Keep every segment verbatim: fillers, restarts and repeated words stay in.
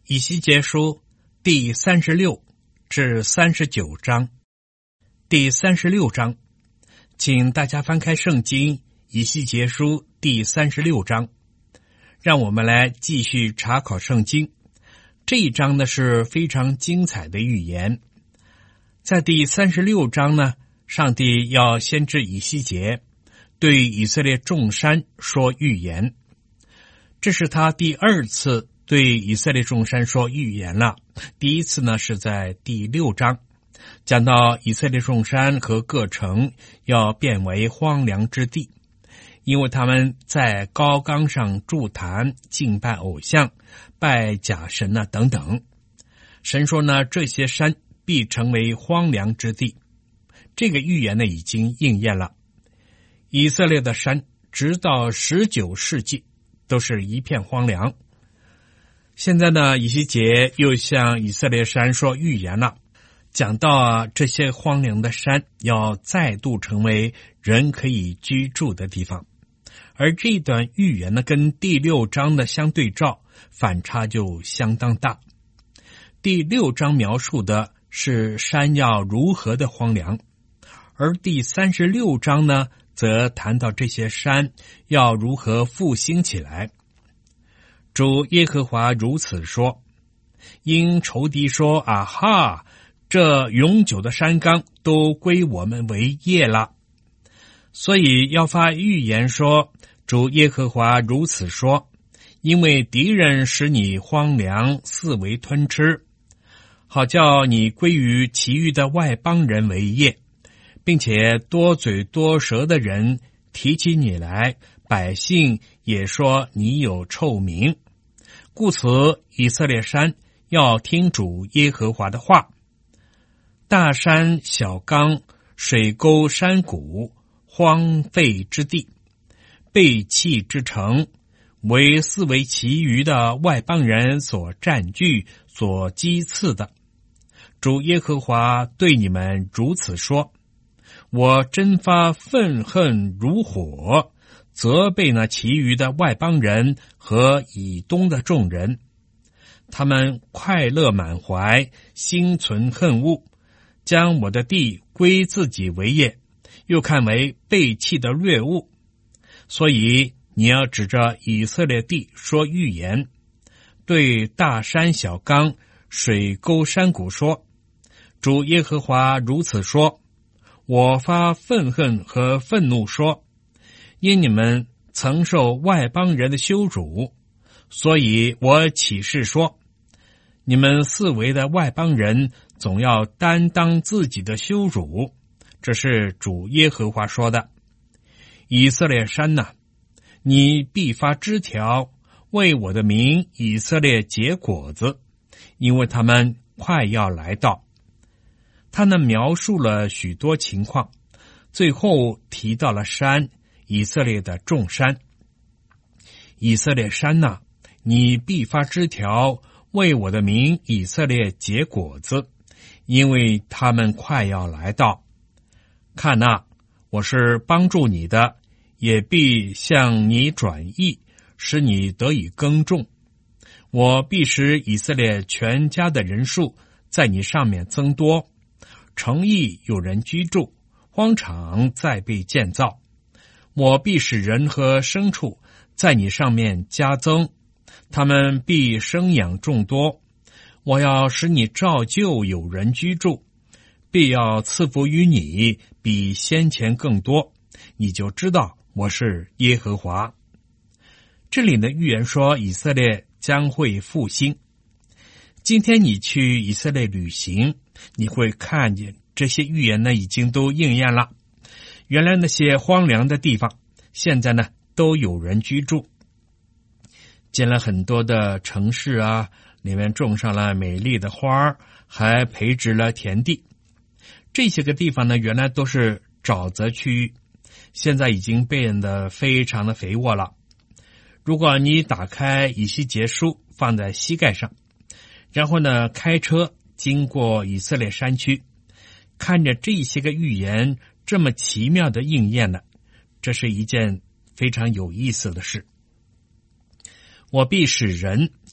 以西结书第三十六至三十九章。第三十六章，请大家翻开圣经以西结书第三十六章，让我们来继续查考圣经。这一章呢是非常精彩的预言。在第三十六章呢，上帝要先知以西结对以色列众山说预言，这是他第二次对以色列众山说预言了。第一次呢是在第六章，讲到以色列众山和各城要变为荒凉之地，因为他们在高冈上筑坛，敬拜偶像，拜假神啊等等。神说呢，这些山必成为荒凉之地。这个预言呢已经应验了。以色列的山直到十九世纪都是一片荒凉。现在呢，以西结又向以色列山说预言了，讲到啊，这些荒凉的山要再度成为人可以居住的地方。而这段预言呢，跟第六章的相对照，反差就相当大。第六章描述的是山要如何的荒凉，而第三十六章呢，则谈到这些山要如何复兴起来。主耶和华如此说：因仇敌说，啊哈，这永久的山冈都归我们为业了。所以要发预言说，主耶和华如此说，因为敌人使你荒凉，四围吞吃，好叫你归于其余的外邦人为业，并且多嘴多舌的人提起你来，百姓也说你有臭名。故此以色列山要听主耶和华的话。大山小冈，水沟山谷，荒废之地，背弃之城，为四围其余的外邦人所占据，所讥刺的。主耶和华对你们如此说：我真发愤恨如火，责备那其余的外邦人和以东的众人。他们快乐满怀，心存恨恶，将我的地归自己为业，又看为背弃的掠物。所以你要指着以色列地说预言，对大山小冈，水沟山谷说：主耶和华如此说，我发愤恨和愤怒说，因你们曾受外邦人的羞辱，所以我起誓说，你们四围的外邦人总要担当自己的羞辱。这是主耶和华说的。以色列山哪，你必发枝条，为我的名以色列结果子，因为他们快要来到。他呢描述了许多情况，最后提到了山，以色列的众山。以色列山哪，你必发枝条，为我的名以色列结果子，因为他们快要来到。看哪，我是帮助你的，也必向你转意，使你得以耕种。我必使以色列全家的人数在你上面增多，城邑有人居住，荒场再被建造。我必使人和牲畜在你上面加增，他们必生养众多。我要使你照旧有人居住，必要赐福于你，比先前更多，你就知道我是耶和华。这里的预言说以色列将会复兴。今天你去以色列旅行，你会看见这些预言呢已经都应验了。原来那些荒凉的地方，现在呢都有人居住，建了很多的城市啊，里面种上了美丽的花，还培植了田地。这些个地方呢原来都是沼泽区域，现在已经变得非常的肥沃了。如果你打开以西结书放在膝盖上，然后呢开车经过以色列山区，看着这些个预言这么奇妙的应验了，这是一件非常有意思的事。我必使人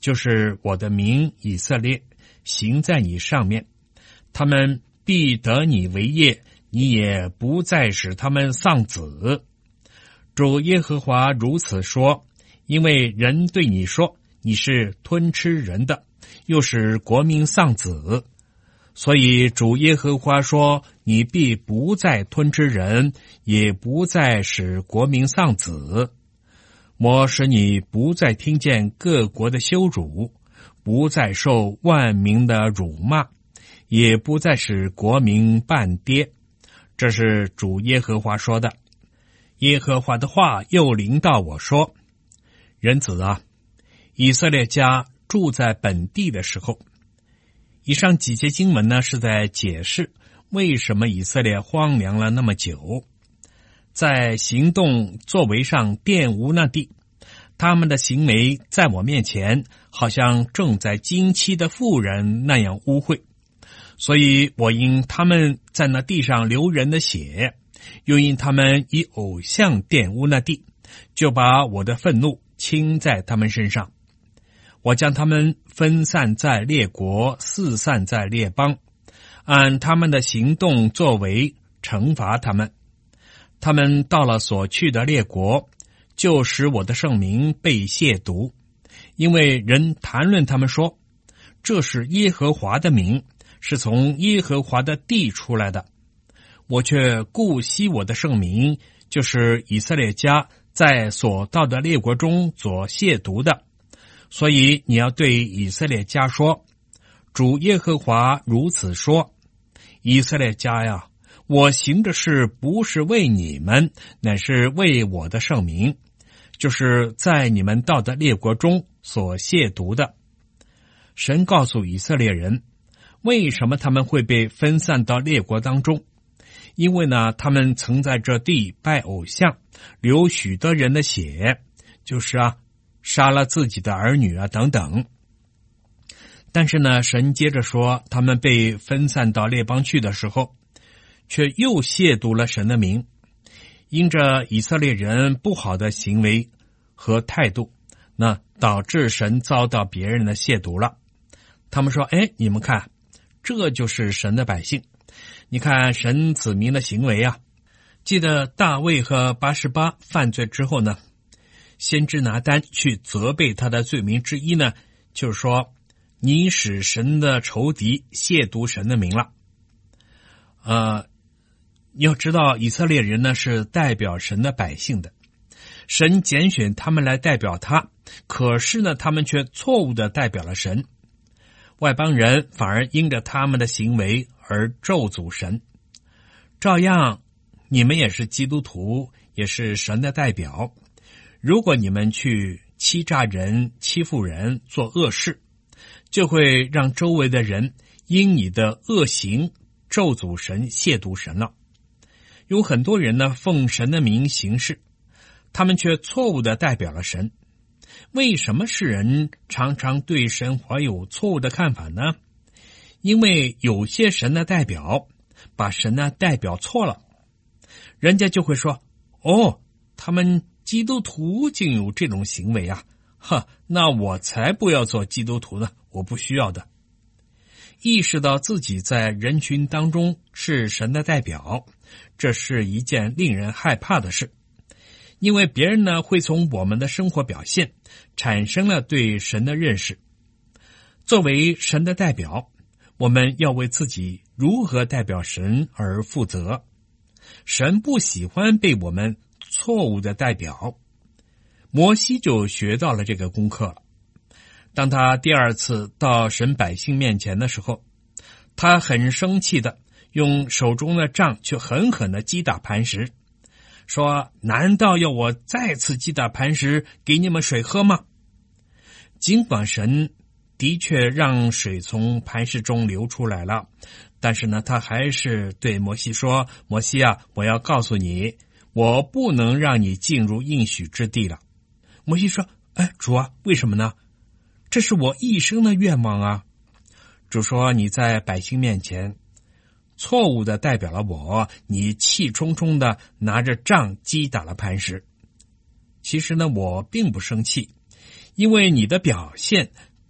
就是我的名以色列，行在你上面，他们必得你为业，你也不再使他们丧子。主耶和华如此说，因为人对你说，你是吞吃人的，又使国民丧子，所以主耶和华说，你必不再吞吃人，也不再使国民丧子。我使你不再听见各国的羞辱，不再受万民的辱骂，也不再使国民半跌。这是主耶和华说的。耶和华的话又临到我说，人子啊，以色列家住在本地的时候，以上几节经文呢，是在解释为什么以色列荒凉了那么久。在行动作为上玷污那地，他们的行为在我面前好像正在经期的妇人那样污秽，所以我因他们在那地上流人的血，又因他们以偶像玷污那地，就把我的愤怒倾在他们身上。我将他们分散在列国，四散在列邦，按他们的行动作为惩罚他们。他们到了所去的列国，就使我的圣名被亵渎，因为人谈论他们说，这是耶和华的名，是从耶和华的地出来的。我却顾惜我的圣名，就是以色列家在所到的列国中所亵渎的。所以你要对以色列家说，主耶和华如此说，以色列家呀，我行的事不是为你们，乃是为我的圣名，就是在你们到的列国中所亵渎的。神告诉以色列人，为什么他们会被分散到列国当中？因为呢，他们曾在这地拜偶像，流许多人的血，就是啊，杀了自己的儿女啊等等。但是呢，神接着说，他们被分散到列邦去的时候，却又亵渎了神的名。因着以色列人不好的行为和态度，那导致神遭到别人的亵渎了。他们说，哎，你们看，这就是神的百姓，你看神子民的行为啊。记得大卫和八十八犯罪之后呢，先知拿单去责备他的罪名之一呢，就是说你使神的仇敌亵渎神的名了。呃，要知道以色列人呢是代表神的百姓的，神拣选他们来代表他，可是呢他们却错误的代表了神，外邦人反而因着他们的行为而咒诅神。照样你们也是基督徒，也是神的代表，如果你们去欺诈人、欺负人、做恶事，就会让周围的人因你的恶行咒诅神、亵渎神了。有很多人呢奉神的名行事，他们却错误的代表了神。为什么世人常常对神怀有错误的看法呢？因为有些神的代表把神的代表错了，人家就会说，哦，他们基督徒竟有这种行为啊，哈，那我才不要做基督徒呢，我不需要的。意识到自己在人群当中是神的代表，这是一件令人害怕的事，因为别人呢会从我们的生活表现产生了对神的认识。作为神的代表，我们要为自己如何代表神而负责。神不喜欢被我们错误的代表，摩西就学到了这个功课了。当他第二次到神百姓面前的时候，他很生气的用手中的杖去狠狠的击打磐石，说，难道要我再次击打磐石给你们水喝吗？尽管神的确让水从磐石中流出来了，但是呢，他还是对摩西说，摩西啊，我要告诉你，我不能让你进入应许之地了。摩西说，哎，主啊，为什么呢？这是我一生的愿望啊。主说，你在百姓面前错误的代表了我，你气冲冲的拿着杖击打了磐石。其实呢，我并不生气，因为你的表现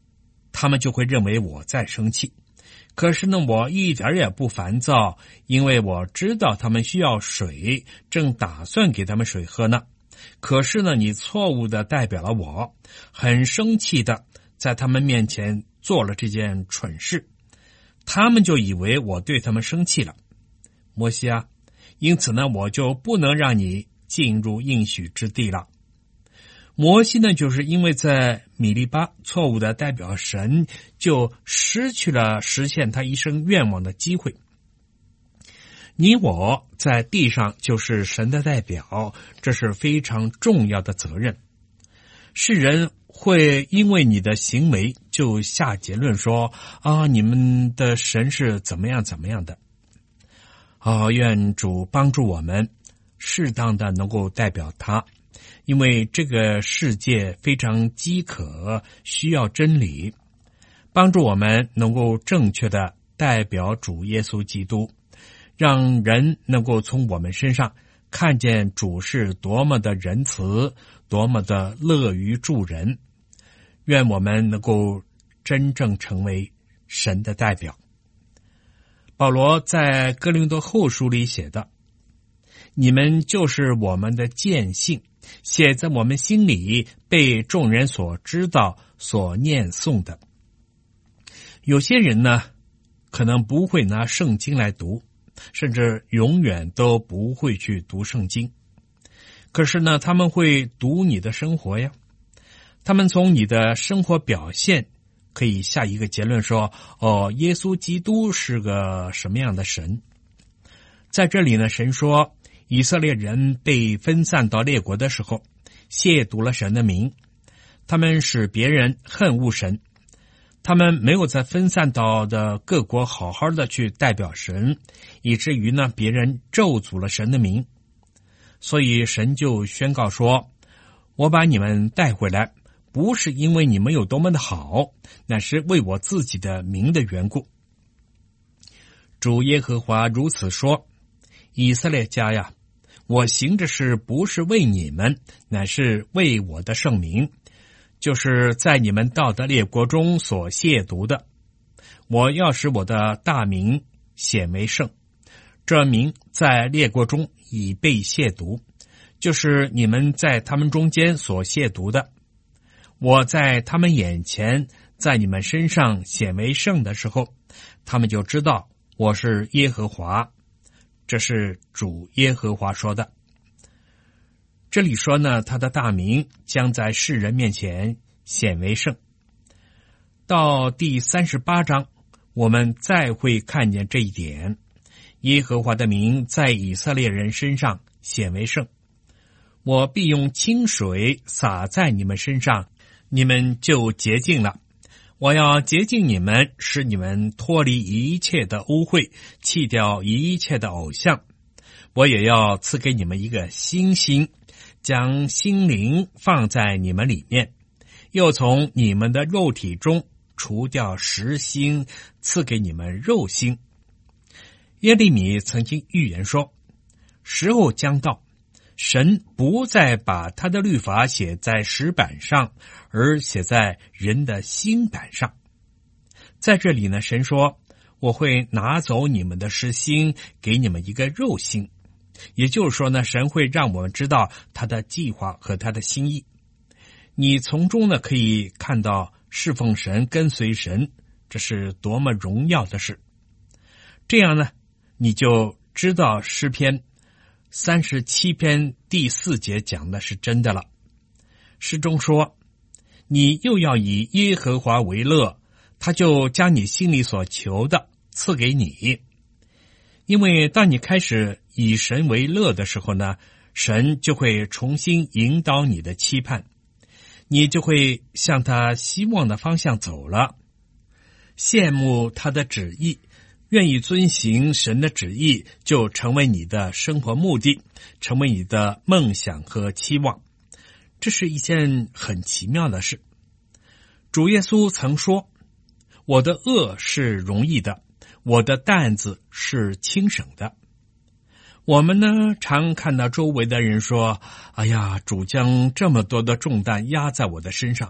他们就会认为我在生气。可是呢，我一点也不烦躁，因为我知道他们需要水，正打算给他们水喝呢。可是呢，你错误的代表了我，很生气的在他们面前做了这件蠢事，他们就以为我对他们生气了。摩西啊，因此呢，我就不能让你进入应许之地了。摩西呢，就是因为在米利巴错误的代表神，就失去了实现他一生愿望的机会。你我在地上就是神的代表，这是非常重要的责任。世人会因为你的行为就下结论说啊，你们的神是怎么样怎么样的。啊，愿主帮助我们适当的能够代表他，因为这个世界非常饥渴，需要真理，帮助我们能够正确的代表主耶稣基督，让人能够从我们身上看见主是多么的仁慈，多么的乐于助人。愿我们能够真正成为神的代表。保罗在哥林多后书里写的，你们就是我们的见信，写在我们心里，被众人所知道，所念诵的。有些人呢，可能不会拿圣经来读，甚至永远都不会去读圣经。可是呢，他们会读你的生活呀，他们从你的生活表现可以下一个结论说，哦，耶稣基督是个什么样的神。在这里呢，神说以色列人被分散到列国的时候，亵渎了神的名，他们使别人恨恶神，他们没有在分散到的各国好好的去代表神，以至于呢，别人咒诅了神的名。所以神就宣告说，我把你们带回来，不是因为你们有多么的好，乃是为我自己的名的缘故。主耶和华如此说，以色列家呀，我行的事不是为你们，乃是为我的圣名，就是在你们到的列国中所亵渎的。我要使我的大名显为圣，这名在列国中已被亵渎，就是你们在他们中间所亵渎的。我在他们眼前，在你们身上显为圣的时候，他们就知道我是耶和华。这是主耶和华说的。这里说呢，他的大名将在世人面前显为圣。到第三十八章，我们再会看见这一点，耶和华的名在以色列人身上显为圣。我必用清水洒在你们身上，你们就洁净了。我要洁净你们，使你们脱离一切的污秽，弃掉一切的偶像。我也要赐给你们一个新心，将心灵放在你们里面，又从你们的肉体中除掉实心，赐给你们肉心。耶利米曾经预言说，时候将到，神不再把他的律法写在石板上，而写在人的心板上。在这里呢，神说，我会拿走你们的实心，给你们一个肉心。也就是说呢，神会让我们知道他的计划和他的心意。你从中呢，可以看到侍奉神、跟随神，这是多么荣耀的事。这样呢，你就知道诗篇三十七篇第四节讲的是真的了。诗中说，你又要以耶和华为乐，他就将你心里所求的赐给你。因为当你开始以神为乐的时候呢，神就会重新引导你的期盼，你就会向他希望的方向走了，羡慕他的旨意，愿意遵行神的旨意，就成为你的生活目的，成为你的梦想和期望。这是一件很奇妙的事。主耶稣曾说，我的恶是容易的，我的担子是轻省的。我们呢，常看到周围的人说，哎呀，主将这么多的重担压在我的身上。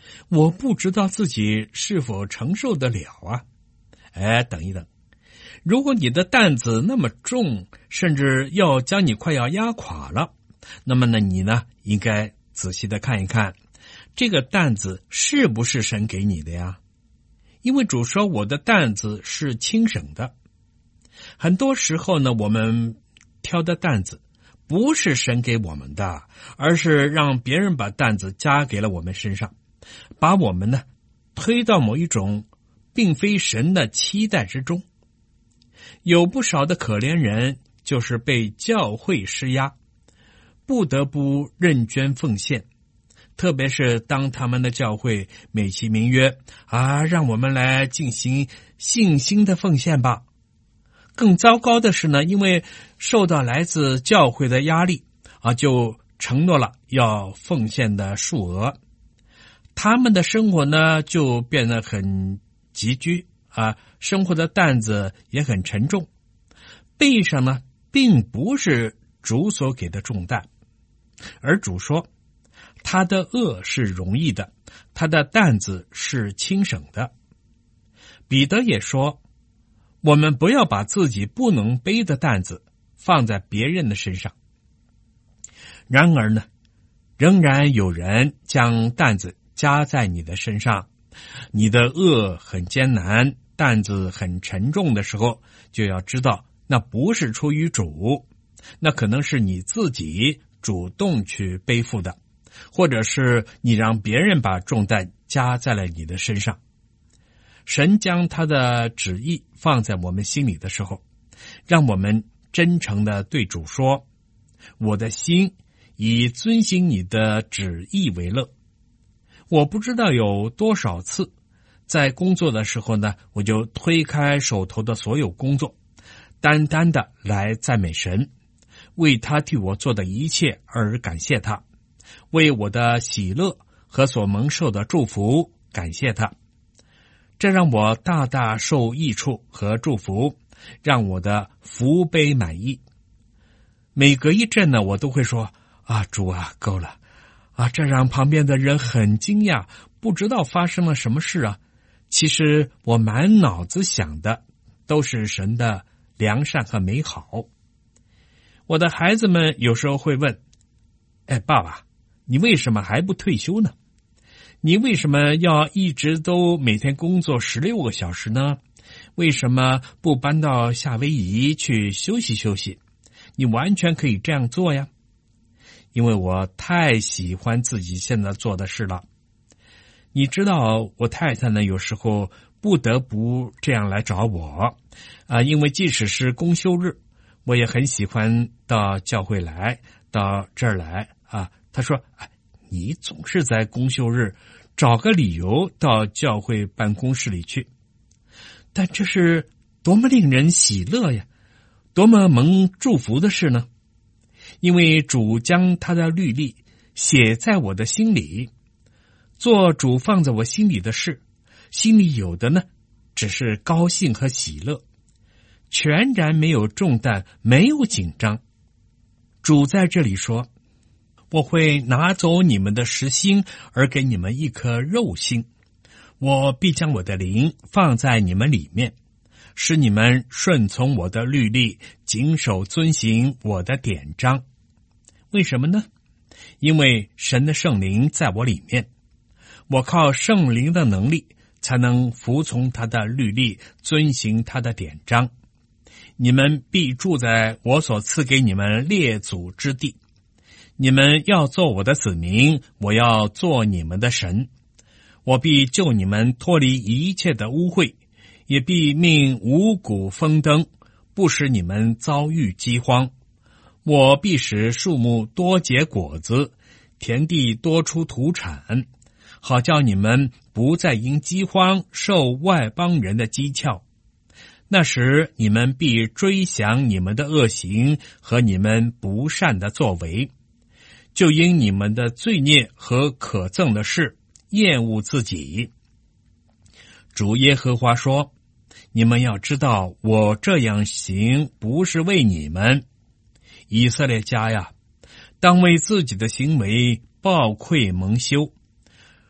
我不知道自己是否承受得了啊。哎，等一等，如果你的担子那么重，甚至要将你快要压垮了，那么呢，你呢应该仔细的看一看，这个担子是不是神给你的呀？因为主说我的担子是轻省的。很多时候呢，我们挑的担子不是神给我们的，而是让别人把担子加给了我们身上，把我们呢推到某一种并非神的期待之中。有不少的可怜人就是被教会施压，不得不认捐奉献，特别是当他们的教会美其名曰啊，让我们来进行信心的奉献吧。更糟糕的是呢，因为受到来自教会的压力啊，就承诺了要奉献的数额，他们的生活呢就变得很拮据啊，生活的担子也很沉重，背上呢并不是主所给的重担，而主说他的恶是容易的，他的担子是轻省的。彼得也说，我们不要把自己不能背的担子放在别人的身上。然而呢，仍然有人将担子加在你的身上，你的恶很艰难，担子很沉重的时候，就要知道那不是出于主，那可能是你自己主动去背负的，或者是你让别人把重担加在了你的身上。神将他的旨意放在我们心里的时候，让我们真诚的对主说，我的心以遵行你的旨意为乐。我不知道有多少次在工作的时候呢，我就推开手头的所有工作，单单的来赞美神，为他替我做的一切而感谢他，为我的喜乐和所蒙受的祝福感谢他。这让我大大受益处和祝福，让我的福杯满溢。每隔一阵呢，我都会说啊，主啊，够了啊！这让旁边的人很惊讶，不知道发生了什么事啊。其实我满脑子想的都是神的良善和美好。我的孩子们有时候会问，哎，爸爸，你为什么还不退休呢？你为什么要一直都每天工作十六个小时呢？为什么不搬到夏威夷去休息休息？你完全可以这样做呀。因为我太喜欢自己现在做的事了。你知道我太太呢，有时候不得不这样来找我啊，因为即使是公休日，我也很喜欢到教会来，到这儿来啊。她说，哎，你总是在公休日找个理由到教会办公室里去，但这是多么令人喜乐呀，多么蒙祝福的事呢？因为主将他的律例写在我的心里，做主放在我心里的事，心里有的呢只是高兴和喜乐，全然没有重担，没有紧张。主在这里说，我会拿走你们的实心，而给你们一颗肉心，我必将我的灵放在你们里面，使你们顺从我的律例，谨守遵行我的典章。为什么呢？因为神的圣灵在我里面，我靠圣灵的能力才能服从他的律例，遵行他的典章。你们必住在我所赐给你们列祖之地，你们要做我的子民，我要做你们的神。我必救你们脱离一切的污秽，也必命五谷丰登，不使你们遭遇饥荒。我必使树木多结果子，田地多出土产，好叫你们不再因饥荒受外邦人的讥诮。那时你们必追想你们的恶行和你们不善的作为，就因你们的罪孽和可憎的事厌恶自己。主耶和华说，你们要知道，我这样行不是为你们。以色列家呀，当为自己的行为抱愧蒙羞。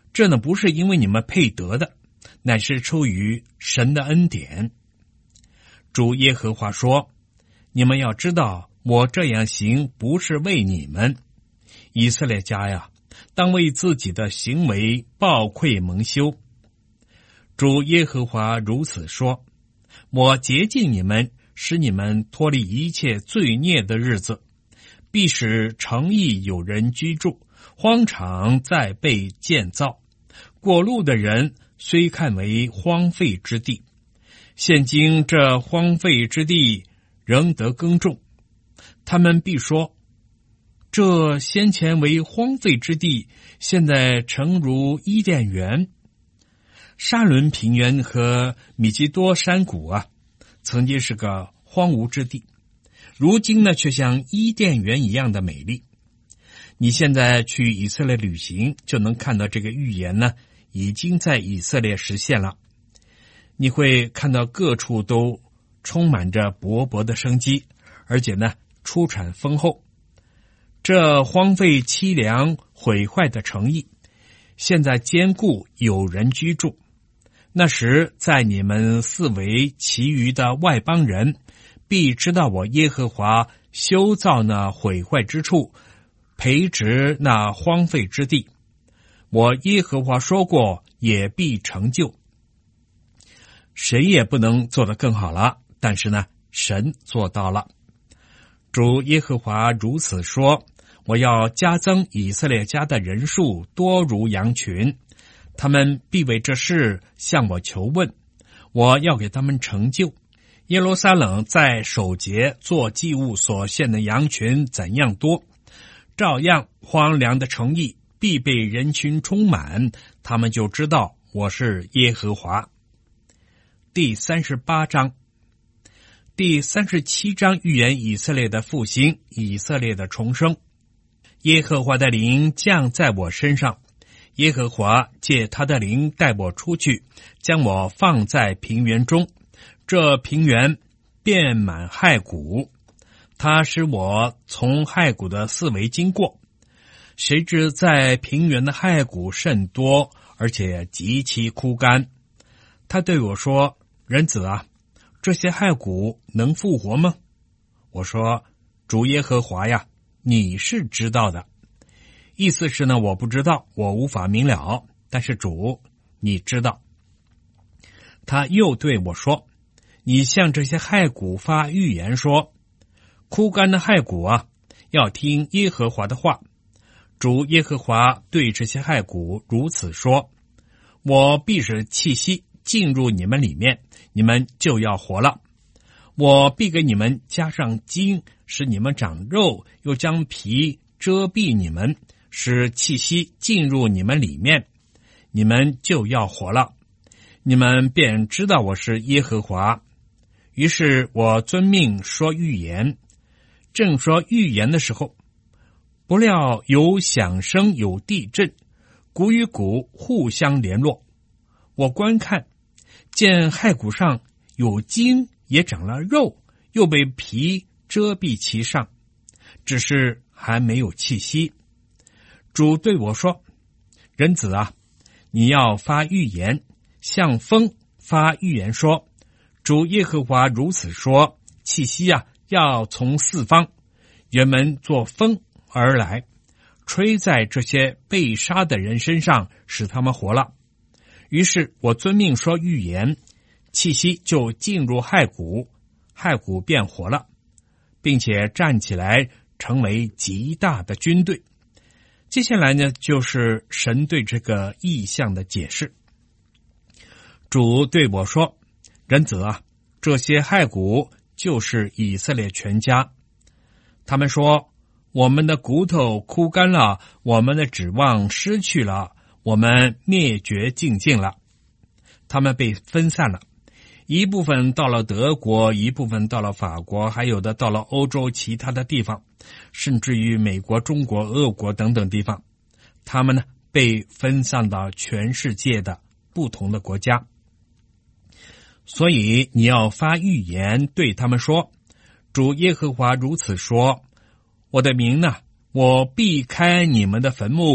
这呢不是因为你们配得的，乃是出于神的恩典。主耶和华说，你们要知道，我这样行不是为你们，以色列家呀，当为自己的行为抱愧蒙羞。主耶和华如此说，我洁净你们，使你们脱离一切罪孽的日子，必使城邑有人居住，荒场再被建造，过路的人虽看为荒废之地，现今这荒废之地仍得耕种。他们必说，这先前为荒废之地，现在诚如伊甸园。沙伦平原和米基多山谷啊，曾经是个荒芜之地，如今呢却像伊甸园一样的美丽。你现在去以色列旅行，就能看到这个预言呢已经在以色列实现了。你会看到各处都充满着勃勃的生机，而且呢出产丰厚。这荒废凄凉毁坏的城邑，现在坚固有人居住。那时在你们四围其余的外邦人，必知道我耶和华修造那毁坏之处，培植那荒废之地。我耶和华说过，也必成就。谁也不能做得更好了，但是呢，神做到了。主耶和华如此说，我要加增以色列家的人数，多如羊群。他们必为这事向我求问，我要给他们成就。耶路撒冷在守节做祭物所献的羊群怎样多，照样荒凉的城邑必被人群充满，他们就知道我是耶和华。第三十八章。第三十七章预言以色列的复兴，以色列的重生。耶和华的灵降在我身上，耶和华借他的灵带我出去，将我放在平原中，这平原遍满骸骨，他使我从骸骨的四围经过。谁知在平原的骸骨甚多，而且极其枯干。他对我说，人子啊，这些骸骨能复活吗？我说，主耶和华呀，你是知道的。意思是呢，我不知道，我无法明了，但是主，你知道。他又对我说，你向这些骸骨发预言说，枯干的骸骨啊，要听耶和华的话。主耶和华对这些骸骨如此说，我必使气息进入你们里面，你们就要活了。我必给你们加上筋，使你们长肉，又将皮遮蔽你们，使气息进入你们里面，你们就要活了。你们便知道我是耶和华。于是我遵命说预言，正说预言的时候，不料有响声，有地震，骨与骨互相联络。我观看，见骸骨上有筋，也长了肉，又被皮遮蔽其上，只是还没有气息。主对我说，人子啊，你要发预言，向风发预言说，主耶和华如此说，气息啊，要从四方原门作风而来，吹在这些被杀的人身上，使他们活了。于是我遵命说预言，气息就进入骸骨，骸骨变活了，并且站起来，成为极大的军队。接下来呢，就是神对这个意象的解释。主对我说，人子啊，这些骸骨就是以色列全家。他们说，我们的骨头枯干了，我们的指望失去了，我们灭绝尽尽了。他们被分散了，一部分到了德国，一部分到了法国，还有的到了欧洲其他的地方，甚至于美国、中国、俄国等等地方。他们呢，被分散到全世界的不同的国家。所以你要发预言对他们说，主耶和华如此说，我的名呢，我避开你们的坟墓，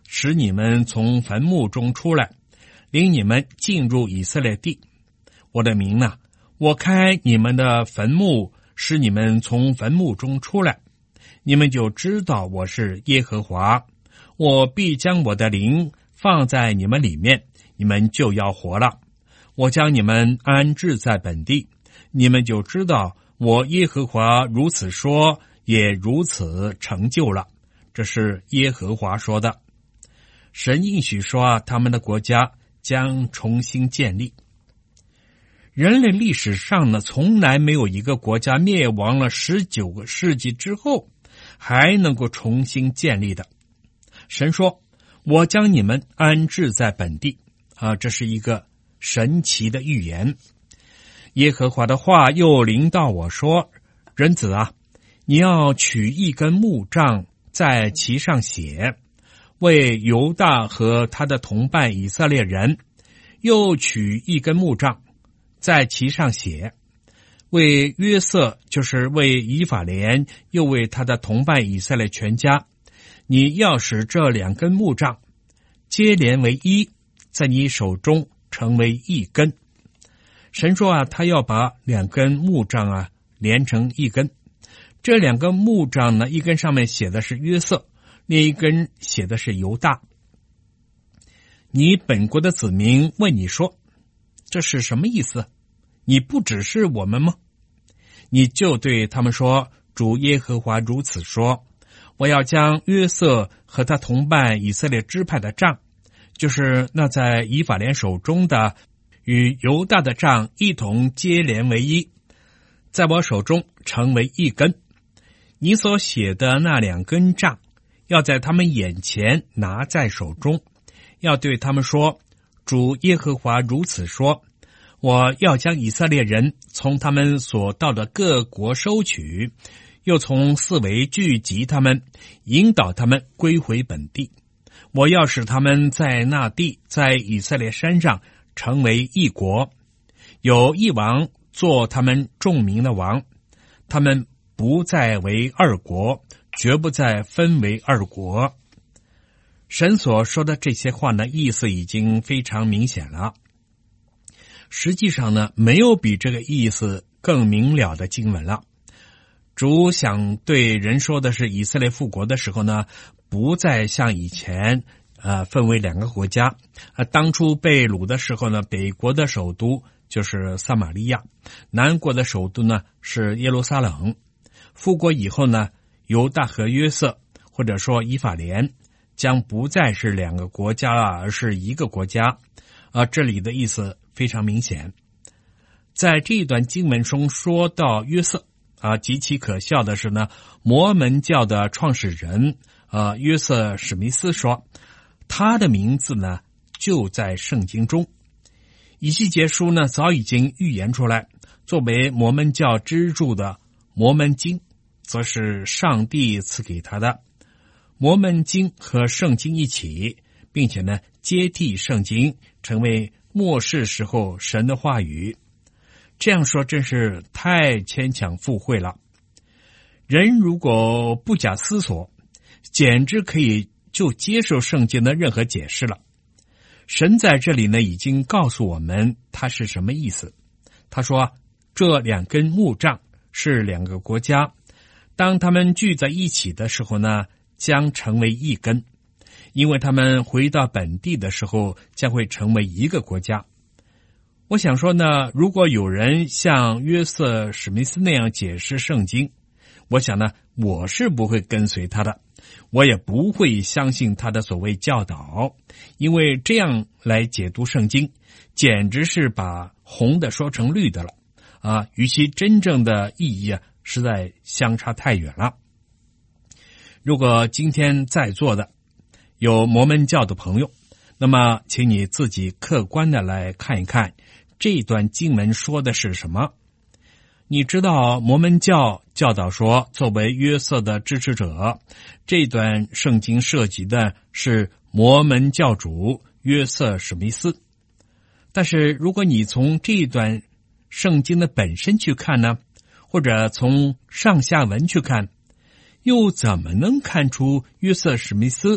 使你们从坟墓中出来，领你们进入以色列地。我的名呢，我开你们的坟墓，使你们从坟墓中出来，你们就知道我是耶和华。我必将我的灵放在你们里面，你们就要活了。我将你们安置在本地，你们就知道我耶和华如此说，也如此成就了。这是耶和华说的。神应许说啊，他们的国家将重新建立。人类历史上呢，从来没有一个国家灭亡了十九个世纪之后还能够重新建立的。神说，我将你们安置在本地啊，这是一个神奇的预言。耶和华的话又临到我说，人子啊，你要取一根木杖，在其上写，为犹大和他的同伴以色列人；又取一根木杖，在其上写，为约瑟，就是为以法莲，又为他的同伴以色列全家。你要使这两根木杖接连为一，在你手中成为一根。神说啊，他要把两根木杖啊连成一根。这两根木杖呢，一根上面写的是约瑟，另一根写的是犹大。你本国的子民问你说，这是什么意思？你不只是我们吗？你就对他们说，主耶和华如此说，我要将约瑟和他同伴以色列支派的杖，就是那在以法莲手中的，与犹大的杖一同接连为一，在我手中成为一根。你所写的那两根杖，要在他们眼前拿在手中，要对他们说，主耶和华如此说，我要将以色列人从他们所到的各国收取，又从四围聚集他们，引导他们归回本地。我要使他们在那地，在以色列山上成为一国，有一王做他们众民的王，他们不再为二国，绝不再分为二国。神所说的这些话呢，意思已经非常明显了。实际上呢，没有比这个意思更明了的经文了。主想对人说的是，以色列复国的时候呢，不再像以前呃分为两个国家。呃，当初被掳的时候呢，北国的首都就是撒玛利亚，南国的首都呢是耶路撒冷。复国以后呢，犹大和约瑟，或者说以法莲，将不再是两个国家了，而是一个国家。啊，这里的意思非常明显。在这一段经文中说到约瑟啊，极其可笑的是呢，摩门教的创始人啊约瑟史密斯说，他的名字呢就在圣经中。以西结书呢早已经预言出来，作为摩门教支柱的摩门经，则是上帝赐给他的。摩门经和圣经一起，并且呢接替圣经，成为末世时候神的话语。这样说真是太牵强附会了。人如果不假思索，简直可以就接受圣经的任何解释了。神在这里呢已经告诉我们他是什么意思。他说，这两根木杖是两个国家，当他们聚在一起的时候呢，将成为一根，因为他们回到本地的时候将会成为一个国家。我想说呢，如果有人像约瑟史密斯那样解释圣经，我想呢，我是不会跟随他的，我也不会相信他的所谓教导，因为这样来解读圣经，简直是把红的说成绿的了啊，与其真正的意义啊，实在相差太远了。如果今天在座的有摩门教的朋友，那么请你自己客观的来看一看这段经文说的是什么。你知道摩门教教导说，作为约瑟的支持者，这段圣经涉及的是摩门教主约瑟史密斯。但是如果你从这段圣经的本身去看呢，或者从上下文去看，又怎么能看出约瑟史密斯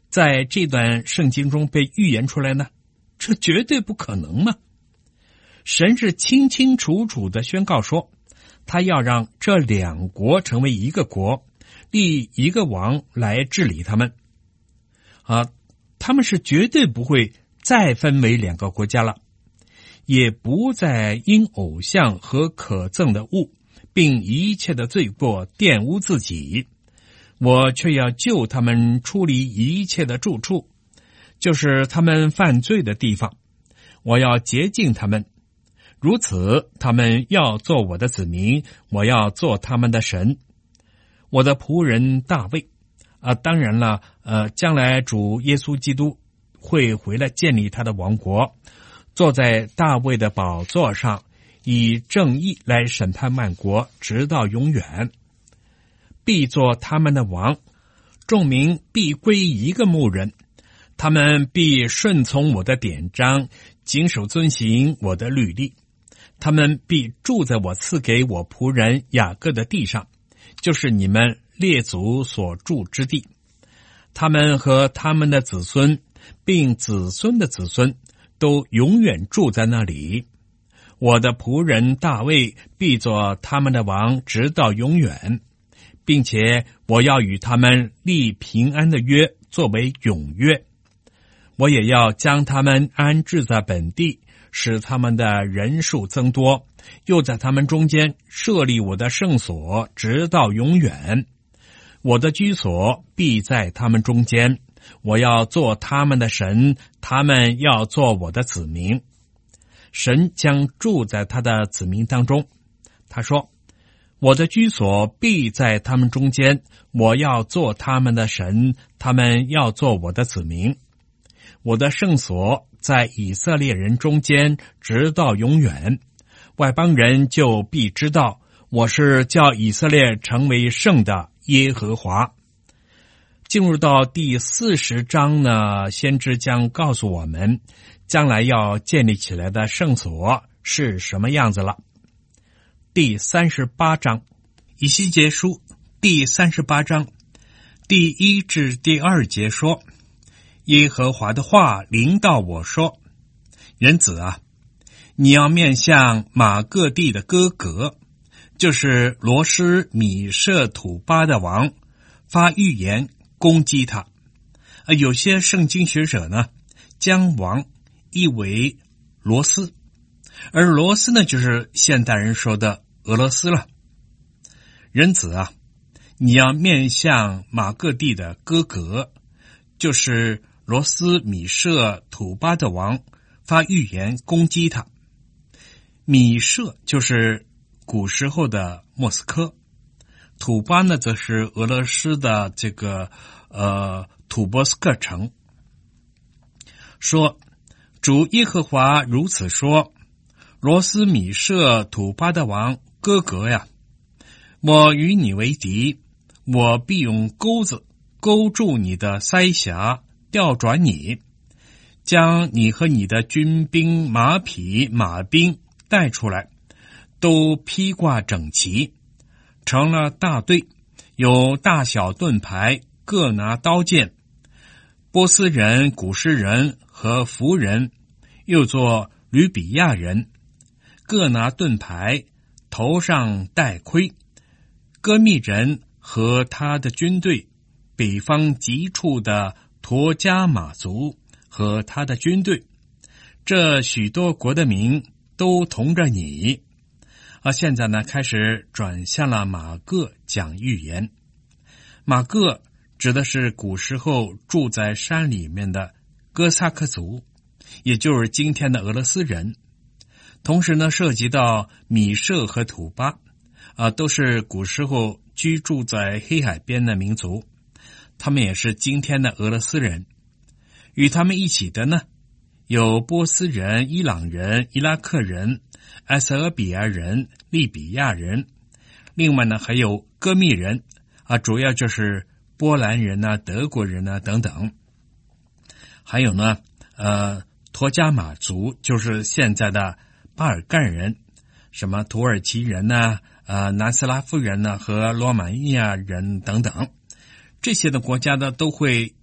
在这段圣经中被预言出来呢？这绝对不可能嘛！神是清清楚楚的宣告说，他要让这两国成为一个国，立一个王来治理他们。啊，他们是绝对不会再分为两个国家了，也不再因偶像和可憎的物，并一切的罪过玷污自己。我却要救他们出离一切的住处，就是他们犯罪的地方。我要洁净他们，如此他们要做我的子民，我要做他们的神。我的仆人大卫啊，当然了，呃，将来主耶稣基督会回来建立他的王国，坐在大卫的宝座上，以正义来审判万国，直到永远。必做他们的王，众民必归一个牧人，他们必顺从我的典章，谨守遵行我的律例。他们必住在我赐给我仆人雅各的地上，就是你们列祖所住之地。他们和他们的子孙，并子孙的子孙，都永远住在那里。我的仆人大卫必做他们的王，直到永远，并且我要与他们立平安的约，作为永约。我也要将他们安置在本地，使他们的人数增多，又在他们中间设立我的圣所，直到永远。我的居所必在他们中间，我要做他们的神，他们要做我的子民。神将住在他的子民当中。他说，我的居所必在他们中间，我要做他们的神，他们要做我的子民。我的圣所在以色列人中间，直到永远。外邦人就必知道，我是叫以色列成为圣的耶和华。进入到第四十章呢，先知将告诉我们，将来要建立起来的圣所是什么样子了。第三十八章，以西结书第三十八章第一至第二节说，耶和华的话临到我说，人子啊，你要面向马各地的哥格，就是罗斯米舍土巴的王，发预言攻击他。呃，有些圣经学者呢，将王译为罗斯，而罗斯呢，就是现代人说的俄罗斯了。人子啊，你要面向马各地的哥格，就是罗斯米舍土巴的王，发预言攻击他。米舍就是古时候的莫斯科，土巴呢则是俄罗斯的这个呃土波斯克城。说，主耶和华如此说，罗斯米舍土巴的王哥格呀，我与你为敌，我必用钩子勾住你的腮颊，调转你，将你和你的军兵、马匹、马兵带出来，都披挂整齐，成了大队，有大小盾牌，各拿刀剑。波斯人、古诗人和弗人，又作吕比亚人，各拿盾牌，头上戴盔。哥密人和他的军队，北方极处的陀加马族和他的军队，这许多国的民都同着你。啊，现在呢，开始转向了马各讲预言。马各指的是古时候住在山里面的哥萨克族，也就是今天的俄罗斯人。同时呢，涉及到米舍和土巴，啊，都是古时候居住在黑海边的民族，他们也是今天的俄罗斯人。与他们一起的呢，有波斯人、伊朗人、伊拉克人、埃塞俄比亚人、利比亚人，另外呢还有哥密人啊，主要就是波兰人啊、德国人啊等等。还有呢，呃，陀加马族，就是现在的巴尔干人，什么土耳其人呢、呃，南斯拉夫人呢和罗马尼亚人等等，这些的国家呢都会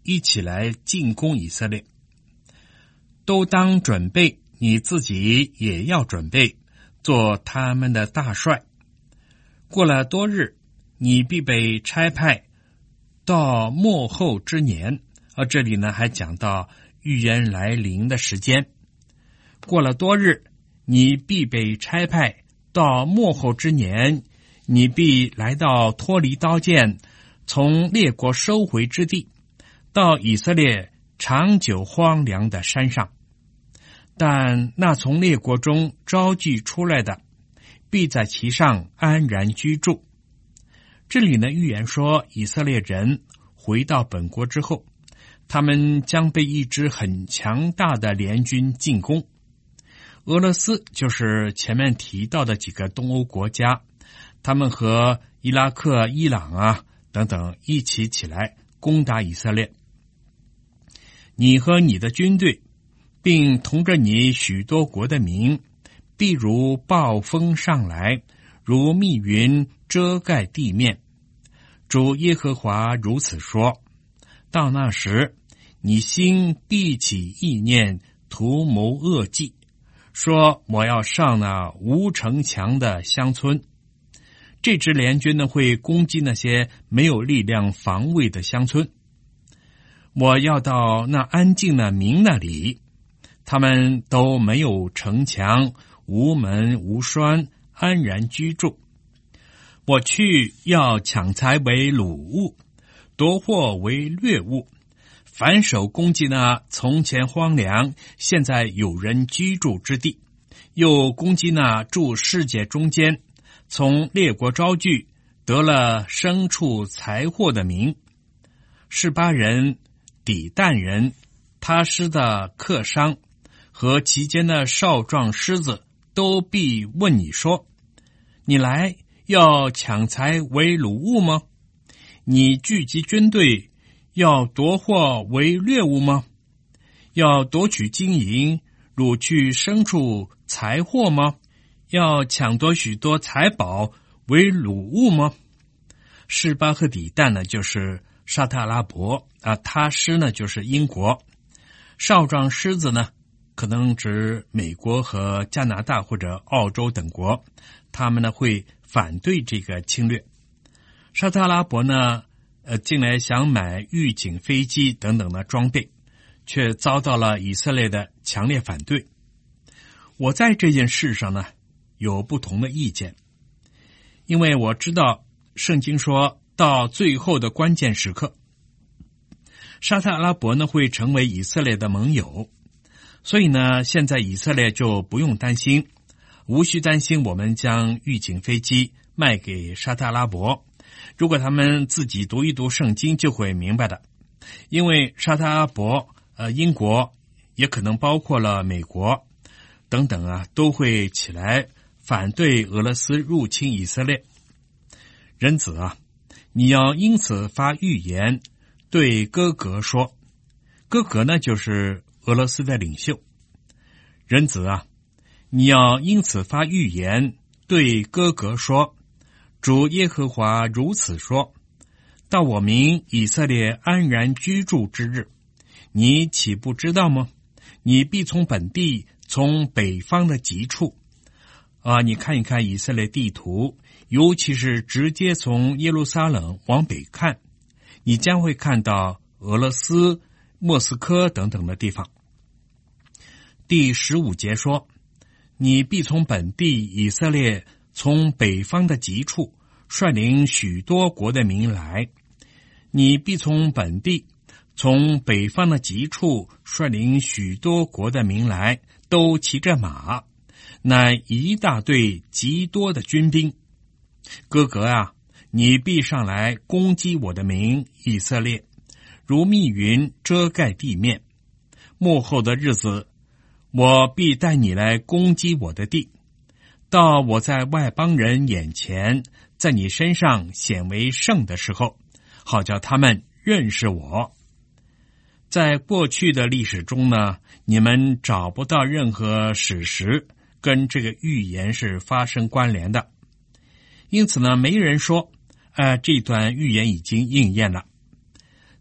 一起来进攻以色列。都当准备，你自己也要准备，做他们的大帅。过了多日，你必被差派到末后之年。啊，这里呢还讲到预言来临的时间。过了多日，你必被差派到末后之年，你必来到脱离刀剑，从列国收回之地，到以色列长久荒凉的山上。但那从列国中招聚出来的，必在其上安然居住。这里呢预言说，以色列人回到本国之后，他们将被一支很强大的联军进攻。俄罗斯就是前面提到的几个东欧国家，他们和伊拉克、伊朗啊等等一起起来攻打以色列。你和你的军队，并同着你许多国的民，必如暴风上来，如密云遮盖地面。主耶和华如此说：到那时，你心必起意念，图谋恶计，说我要上那无城墙的乡村。这支联军呢会攻击那些没有力量防卫的乡村。我要到那安静的民那里，他们都没有城墙，无门无栓，安然居住。我去要抢财为掳物，夺货为掠物，反手攻击那从前荒凉现在有人居住之地，又攻击那住世界中间从列国招聚得了牲畜财货的民。示巴人、底但人、他施的客商和其间的少壮狮子都必问你说：你来要抢财为掳物吗？你聚集军队要夺货为掠物吗？要夺取金银，掳去牲畜财货吗？要抢夺许多财宝为掳物吗？示巴和底但呢，就是沙特阿拉伯啊，他施呢就是英国，少壮狮子呢，可能指美国和加拿大或者澳洲等国，他们呢会反对这个侵略。沙特阿拉伯呢，呃，近来想买预警飞机等等的装备，却遭到了以色列的强烈反对。我在这件事上呢，有不同的意见，因为我知道圣经说到最后的关键时刻，沙特阿拉伯呢会成为以色列的盟友，所以呢，现在以色列就不用担心，无需担心我们将预警飞机卖给沙特阿拉伯。如果他们自己读一读圣经，就会明白的。因为沙特阿拉伯、呃，英国，也可能包括了美国等等啊，都会起来反对俄罗斯入侵以色列。人子啊，你要因此发预言，对哥格说。哥格呢，就是俄罗斯的领袖。人子啊，你要因此发预言，对哥格说。主耶和华如此说：到我民以色列安然居住之日，你岂不知道吗？你必从本地，从北方的极处啊，你看一看以色列地图，尤其是直接从耶路撒冷往北看，你将会看到俄罗斯、莫斯科等等的地方。第十五节说：你必从本地以色列，从北方的极处率领许多国的民来，你必从本地，从北方的极处率领许多国的民来，都骑着马，乃一大队极多的军兵。哥哥啊，你必上来攻击我的民以色列，如密云遮盖地面。末后的日子，我必带你来攻击我的地，到我在外邦人眼前，在你身上显为圣的时候，好叫他们认识我。在过去的历史中呢，你们找不到任何史实跟这个预言是发生关联的，因此呢，没人说，呃，这段预言已经应验了。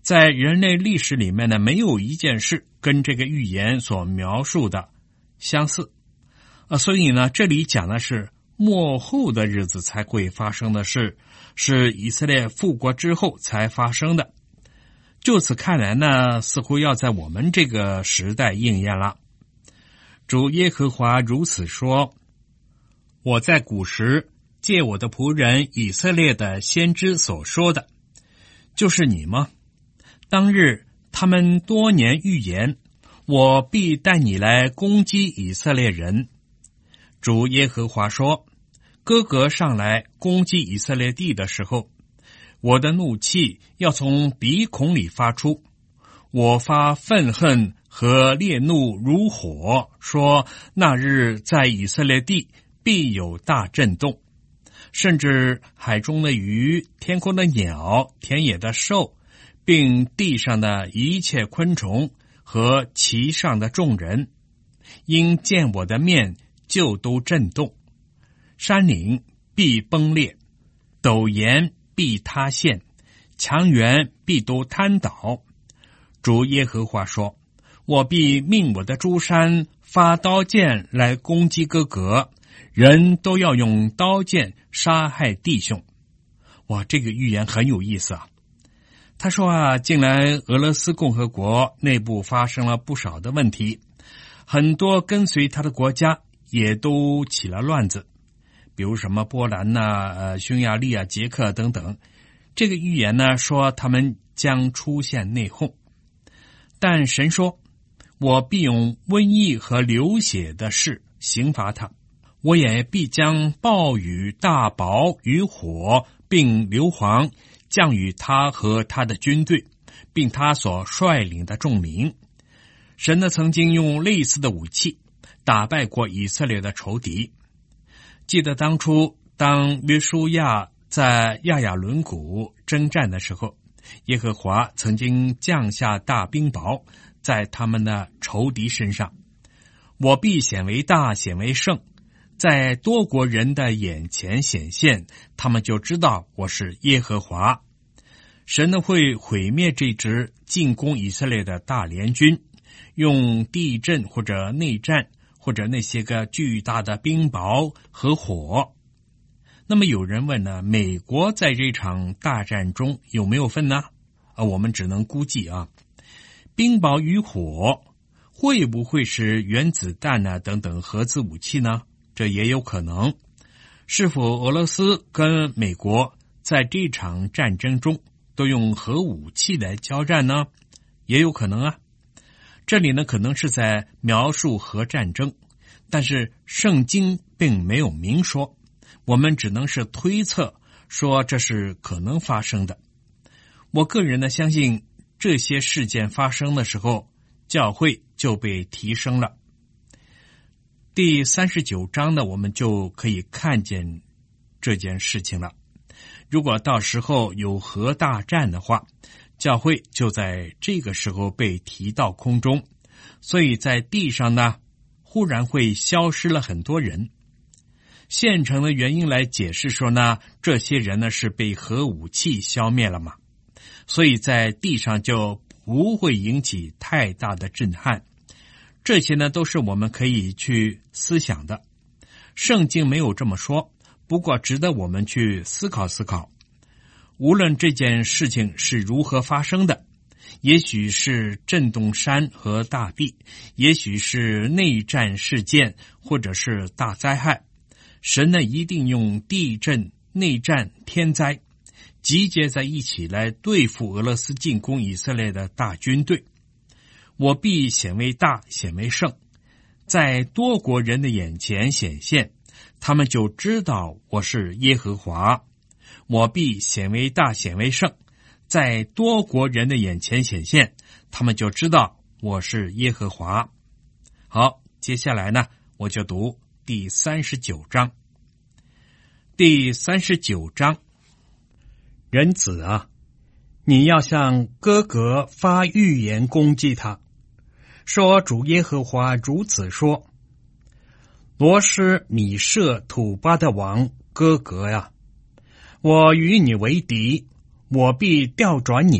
在人类历史里面呢，没有一件事跟这个预言所描述的相似啊，所以呢，这里讲的是末后的日子才会发生的事，是以色列复国之后才发生的。就此看来呢，似乎要在我们这个时代应验了。主耶和华如此说：我在古时借我的仆人以色列的先知所说的，就是你吗？当日他们多年预言，我必带你来攻击以色列人。主耶和华说：歌革上来攻击以色列地的时候，我的怒气要从鼻孔里发出，我发愤恨和烈怒如火，说那日在以色列地必有大震动，甚至海中的鱼、天空的鸟、田野的兽，并地上的一切昆虫和其上的众人，因见我的面就都震动，山岭必崩裂，陡岩必塌陷，墙垣必都瘫倒。主耶和华说：我必命我的诸山发刀剑来攻击歌革，人都要用刀剑杀害弟兄。哇，这个预言很有意思啊。他说啊，近来俄罗斯共和国内部发生了不少的问题，很多跟随他的国家也都起了乱子，比如什么波兰呐、呃、匈牙利啊、捷克等等。这个预言呢，说他们将出现内讧。但神说，我必用瘟疫和流血的事刑罚他，我也必将暴雨、大雹与火并硫磺降与他和他的军队，并他所率领的众民。神呢，曾经用类似的武器打败过以色列的仇敌。记得当初当约书亚在亚雅伦谷征战的时候，耶和华曾经降下大冰雹在他们的仇敌身上。我必显为大，显为圣，在多国人的眼前显现，他们就知道我是耶和华。神呢，会毁灭这支进攻以色列的大联军，用地震或者内战或者那些个巨大的冰雹和火。那么有人问呢，美国在这场大战中有没有份呢？啊，我们只能估计啊，冰雹与火会不会是原子弹呢等等核子武器呢？这也有可能。是否俄罗斯跟美国在这场战争中都用核武器来交战呢？也有可能啊。这里呢，可能是在描述核战争，但是圣经并没有明说，我们只能是推测说这是可能发生的。我个人呢，相信这些事件发生的时候，教会就被提升了。第三十九章呢，我们就可以看见这件事情了。如果到时候有核大战的话，教会就在这个时候被提到空中，所以在地上呢，忽然会消失了很多人。现成的原因来解释说呢，这些人呢是被核武器消灭了嘛，所以在地上就不会引起太大的震撼。这些呢都是我们可以去思想的，圣经没有这么说，不过值得我们去思考思考。无论这件事情是如何发生的，也许是震动山和大地，也许是内战事件，或者是大灾害，神呢一定用地震、内战、天灾集结在一起来对付俄罗斯进攻以色列的大军队。我必显为大，显为圣，在多国人的眼前显现，他们就知道我是耶和华。我必显为大，显为圣，在多国人的眼前显现，他们就知道我是耶和华。好，接下来呢，我就读第三十九章。第三十九章，人子啊，你要向歌革发预言攻击他，说主耶和华如此说：罗施米舍土巴的王歌革呀，我与你为敌，我必调转你，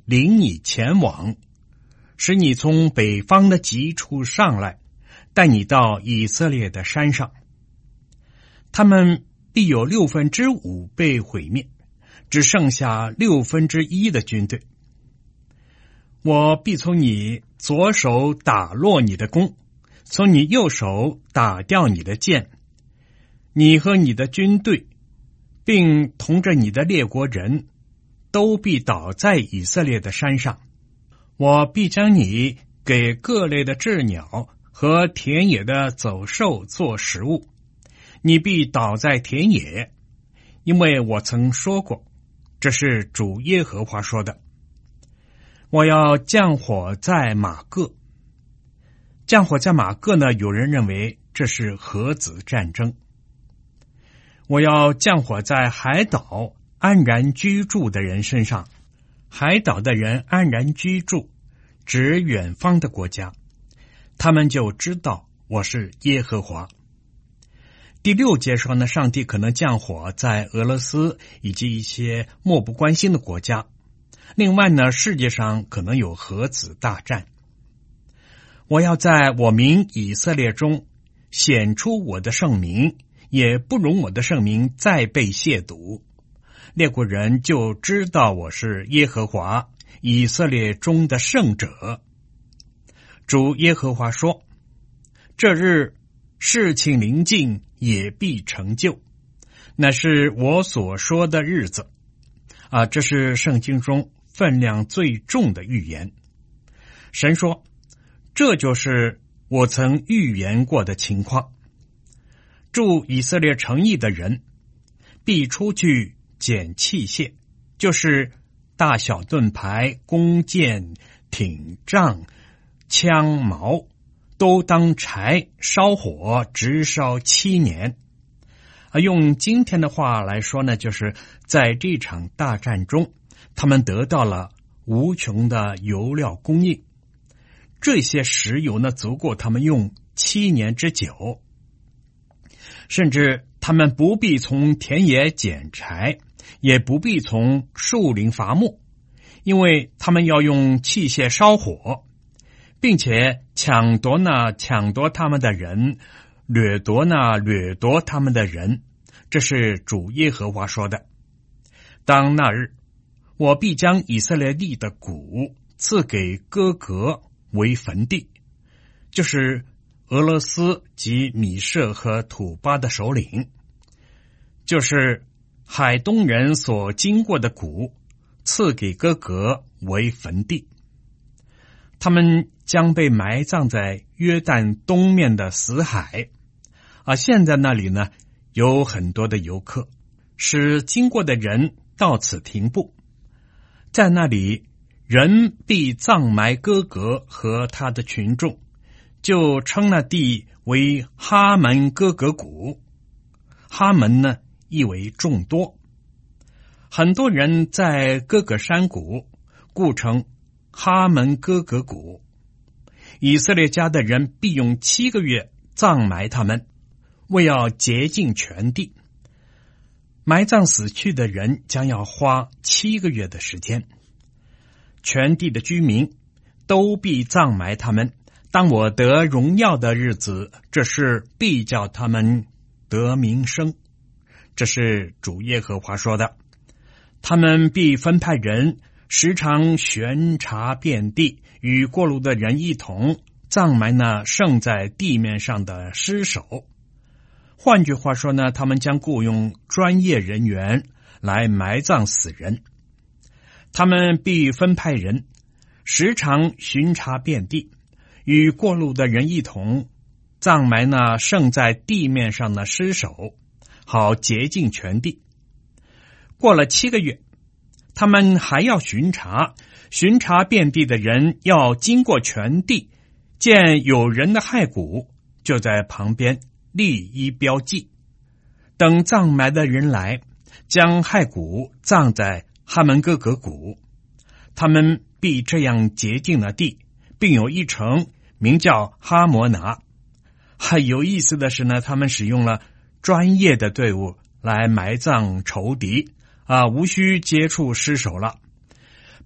领你前往，使你从北方的极处上来，带你到以色列的山上。他们必有六分之五被毁灭，只剩下六分之一的军队。我必从你左手打落你的弓，从你右手打掉你的箭，你和你的军队，并同着你的列国人，都必倒在以色列的山上。我必将你给各类的鸷鸟和田野的走兽做食物，你必倒在田野，因为我曾说过，这是主耶和华说的。我要降火在马各。降火在马各呢，有人认为这是核子战争。我要降火在海岛安然居住的人身上。海岛的人安然居住，指远方的国家，他们就知道我是耶和华。第六节说呢，上帝可能降火在俄罗斯以及一些漠不关心的国家。另外呢，世界上可能有核子大战。我要在我民以色列中显出我的圣名，也不容我的圣名再被亵渎。列国人就知道我是耶和华，以色列中的圣者。主耶和华说，这日事情临近，也必成就，那是我所说的日子。啊，这是圣经中分量最重的预言。神说，这就是我曾预言过的情况。住以色列城邑的人必出去捡器械，就是大小盾牌、弓箭、挺杖、枪矛，都当柴烧火，直烧七年。啊，用今天的话来说呢，就是在这场大战中，他们得到了无穷的油料供应，这些石油呢，足够他们用七年之久。甚至他们不必从田野捡柴，也不必从树林伐木，因为他们要用器械烧火，并且抢夺那抢夺他们的人，掠夺那掠夺他们的人。这是主耶和华说的。当那日，我必将以色列地的谷赐给哥格为坟地，就是俄罗斯及米舍和土巴的首领，就是海东人所经过的谷，赐给哥格为坟地。他们将被埋葬在约旦东面的死海。啊，现在那里呢，有很多的游客，使经过的人到此停步。在那里，人必葬埋哥格和他的群众，就称那地为哈门哥格谷。哈门呢，意为众多。很多人在哥格山谷，故称哈门哥格谷。以色列家的人必用七个月葬埋他们，为要洁净全地。埋葬死去的人将要花七个月的时间。全地的居民都必葬埋他们，当我得荣耀的日子，这事必叫他们得名声。这是主耶和华说的。他们必分派人时常巡查遍地，与过路的人一同葬埋那剩在地面上的尸首。换句话说呢，他们将雇用专业人员来埋葬死人。他们必分派人时常巡查遍地，与过路的人一同葬埋那剩在地面上的尸首，好洁净全地。过了七个月，他们还要巡查，巡查遍地的人要经过全地，见有人的骸骨，就在旁边立一标记。等葬埋的人来，将骸骨葬在哈门哥格谷，他们必这样洁净了地，并有一城名叫哈摩拿。很有意思的是呢，他们使用了专业的队伍来埋葬仇敌啊，无需接触尸首了。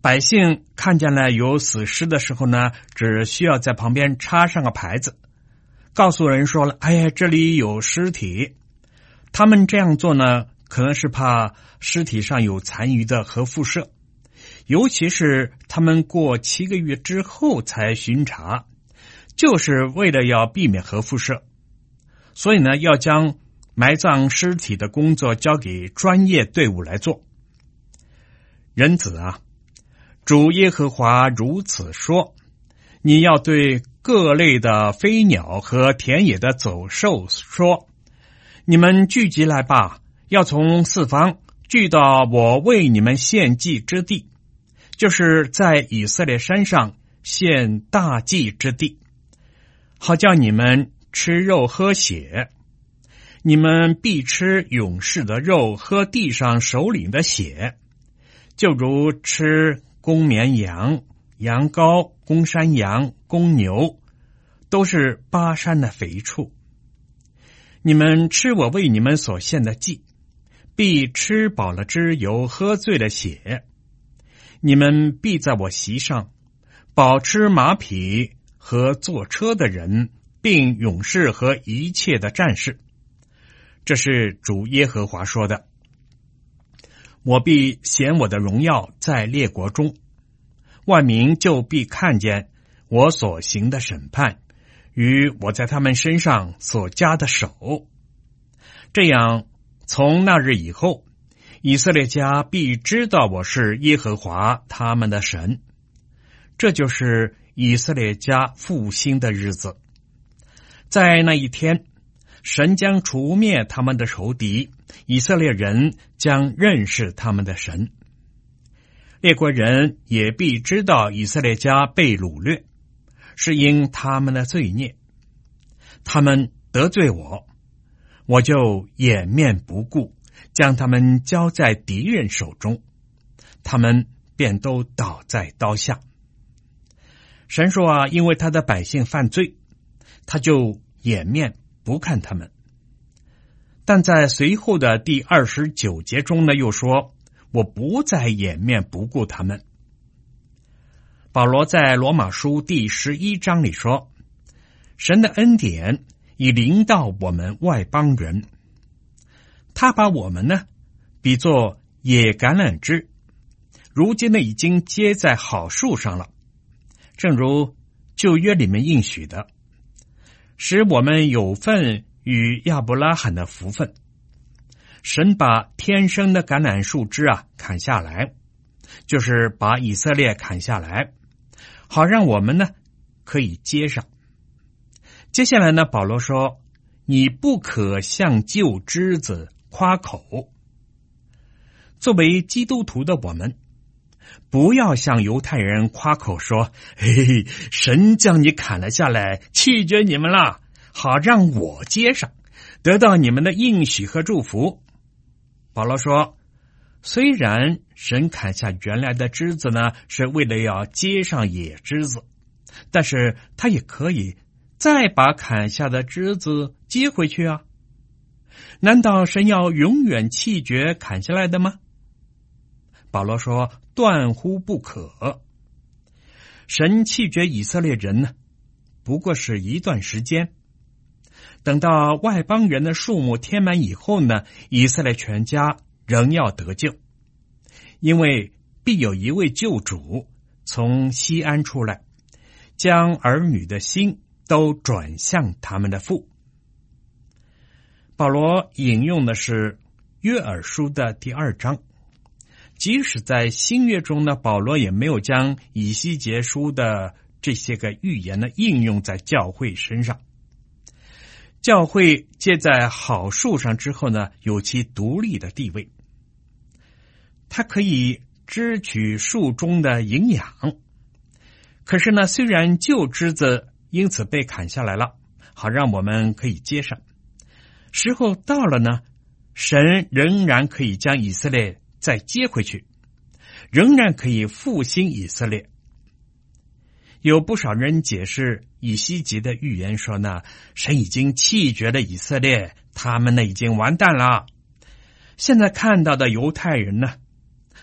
百姓看见了有死尸的时候呢，只需要在旁边插上个牌子，告诉人说了，哎呀，这里有尸体。他们这样做呢，可能是怕尸体上有残余的核辐射，尤其是他们过七个月之后才巡查，就是为了要避免核辐射。所以呢，要将埋葬尸体的工作交给专业队伍来做。人子啊，主耶和华如此说，你要对各类的飞鸟和田野的走兽说，你们聚集来吧，要从四方聚到我为你们献祭之地，就是在以色列山上献大祭之地，好叫你们吃肉喝血。你们必吃勇士的肉，喝地上首领的血，就如吃公绵羊、羊羔、公山羊、公牛，都是巴山的肥畜。你们吃我为你们所献的祭，必吃饱了脂油，喝醉了血。你们必在我席上饱吃马匹和坐车的人，并勇士和一切的战士。这是主耶和华说的。我必显我的荣耀在列国中，万民就必看见我所行的审判与我在他们身上所加的手。这样，从那日以后，以色列家必知道我是耶和华他们的神。这就是以色列家复兴的日子。在那一天，神将除灭他们的仇敌，以色列人将认识他们的神。列国人也必知道以色列家被掳掠，是因他们的罪孽。他们得罪我，我就掩面不顾，将他们交在敌人手中，他们便都倒在刀下。神说啊，因为他的百姓犯罪，他就掩面不看他们。但在随后的第二十九节中呢，又说，我不再掩面不顾他们。保罗在罗马书第十一章里说，神的恩典已临到我们外邦人，他把我们呢比作野橄榄枝，如今呢已经结在好树上了，正如旧约里面应许的，使我们有份与亚伯拉罕的福分。神把天生的橄榄树枝啊砍下来，就是把以色列砍下来，好让我们呢可以接上。接下来呢，保罗说，你不可向旧枝子夸口。作为基督徒的我们，不要向犹太人夸口说，嘿嘿，神将你砍了下来，弃绝你们了，好让我接上，得到你们的应许和祝福。保罗说，虽然神砍下原来的枝子呢，是为了要接上野枝子，但是他也可以再把砍下的枝子接回去啊。难道神要永远弃绝砍下来的吗？保罗说，断乎不可。神弃绝以色列人呢，不过是一段时间，等到外邦人的数目填满以后呢，以色列全家仍要得救，因为必有一位救主从西安出来，将儿女的心都转向他们的父。保罗引用的是约珥书的第二章，即使在新约中呢，保罗也没有将以西结书的这些个预言呢应用在教会身上。教会结在好树上之后呢，有其独立的地位，它可以支取树中的营养。可是呢，虽然旧枝子因此被砍下来了，好让我们可以接上，时候到了呢，神仍然可以将以色列再接回去，仍然可以复兴以色列。有不少人解释以西结的预言说呢，神已经弃绝了以色列，他们呢已经完蛋了。现在看到的犹太人呢，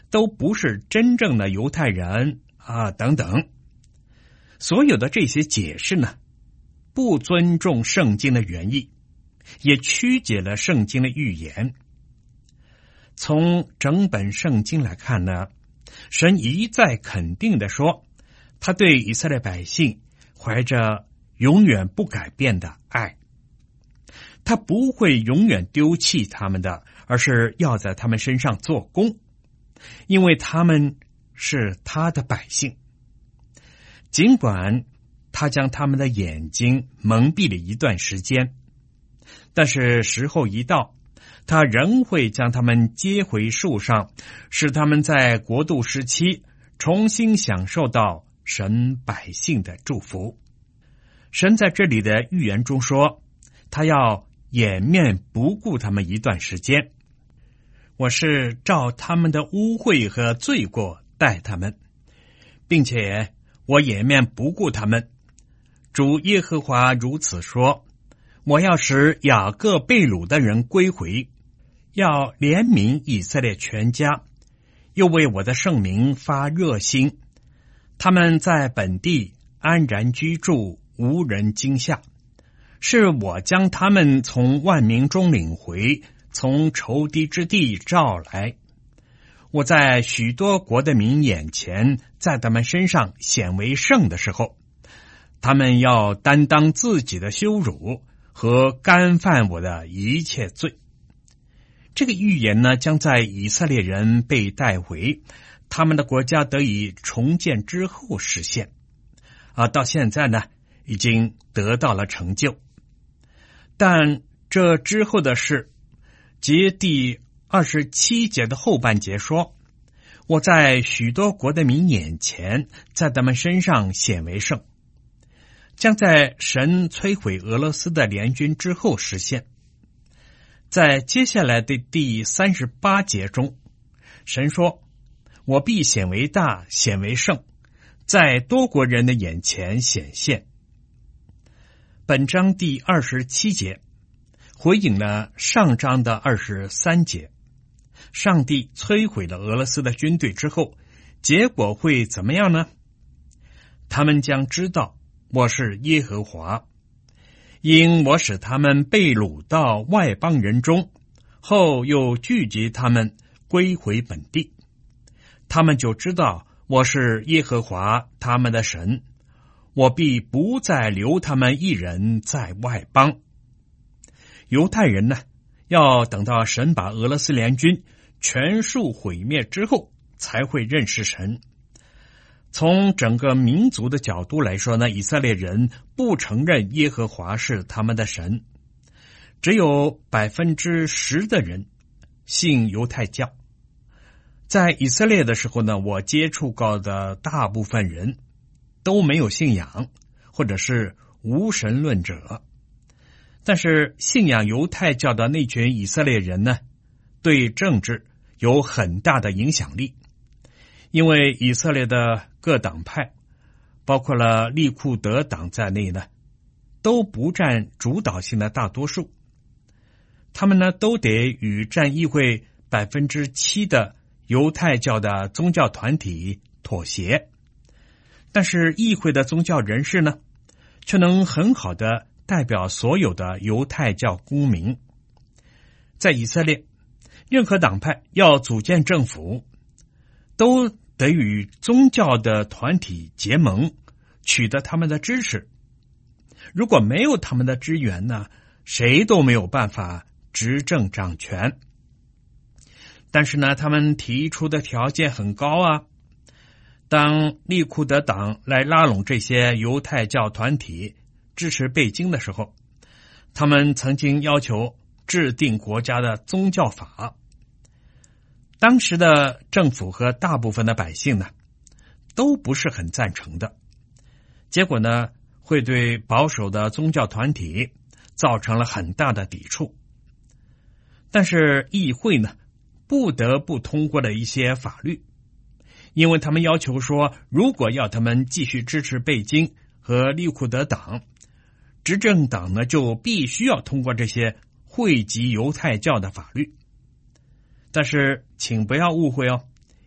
都不是真正的犹太人啊，等等。所有的这些解释呢，不尊重圣经的原意，也曲解了圣经的预言。从整本圣经来看呢，神一再肯定地说，他对以色列百姓怀着永远不改变的爱，他不会永远丢弃他们的，而是要在他们身上做工，因为他们是他的百姓。尽管他将他们的眼睛蒙蔽了一段时间，但是时候一到，他仍会将他们接回树上，使他们在国度时期重新享受到神百姓的祝福。神在这里的预言中说，他要掩面不顾他们一段时间，我是照他们的污秽和罪过待他们，并且我掩面不顾他们。主耶和华如此说，我要使雅各被掳的人归回，要怜悯以色列全家，又为我的圣名发热心，他们在本地安然居住，无人惊吓。是我将他们从万民中领回，从仇敌之地召来。我在许多国的民眼前，在他们身上显为圣的时候，他们要担当自己的羞辱和干犯我的一切罪。这个预言呢，将在以色列人被带回，他们的国家得以重建之后实现。啊，到现在呢，已经得到了成就。但这之后的事，即第二十七节的后半节说，我在许多国的民眼前，在他们身上显为圣，将在神摧毁俄罗斯的联军之后实现。在接下来的第三十八节中，神说，我必显为大，显为圣，在多国人的眼前显现。本章第二十七节回应了上章的二十三节，上帝摧毁了俄罗斯的军队之后，结果会怎么样呢？他们将知道我是耶和华，因我使他们被掳到外邦人中，后又聚集他们归回本地，他们就知道我是耶和华他们的神，我必不再留他们一人在外邦。犹太人呢，要等到神把俄罗斯联军全数毁灭之后，才会认识神。从整个民族的角度来说呢，以色列人不承认耶和华是他们的神，只有百分之十的人信犹太教。在以色列的时候呢，我接触过的大部分人都没有信仰，或者是无神论者。但是信仰犹太教的那群以色列人呢，对政治有很大的影响力，因为以色列的各党派，包括了利库德党在内呢，都不占主导性的大多数。他们呢，都得与占议会百分之七的犹太教的宗教团体妥协。但是议会的宗教人士呢，却能很好的代表所有的犹太教公民。在以色列，任何党派要组建政府，都得与宗教的团体结盟，取得他们的支持。如果没有他们的支援呢，谁都没有办法执政掌权。但是呢，他们提出的条件很高啊。当利库德党来拉拢这些犹太教团体支持北京的时候，他们曾经要求制定国家的宗教法。当时的政府和大部分的百姓呢，都不是很赞成的。结果呢，会对保守的宗教团体造成了很大的抵触。但是议会呢，不得不通过了一些法律，因为他们要求说，如果要他们继续支持北京和利库德党，执政党呢就必须要通过这些惠及犹太教的法律。但是请不要误会哦，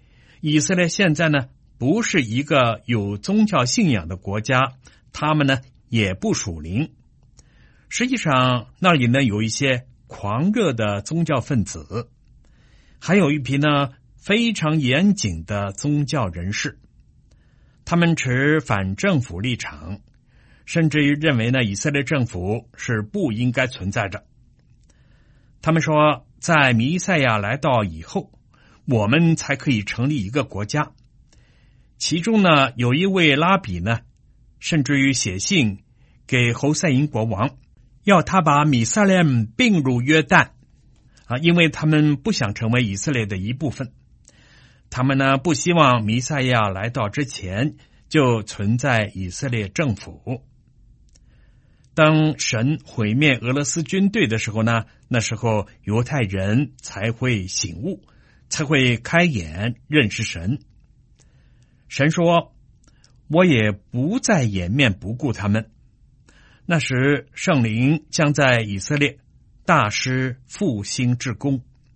以色列现在呢，不是一个有宗教信仰的国家，他们呢也不属灵。实际上，那里呢有一些狂热的宗教分子，还有一批呢非常严谨的宗教人士，他们持反政府立场，甚至于认为呢以色列政府是不应该存在着。他们说，在弥赛亚来到以后，我们才可以成立一个国家。其中呢有一位拉比呢，甚至于写信给侯赛因国王，要他把米撒列并入约旦啊，因为他们不想成为以色列的一部分。他们呢不希望弥赛亚来到之前就存在以色列政府。当神毁灭俄罗斯军队的时候呢，那时候犹太人才会醒悟，才会开眼认识神。神说，我也不再掩面不顾他们。那时圣灵将在以色列大施复兴之功，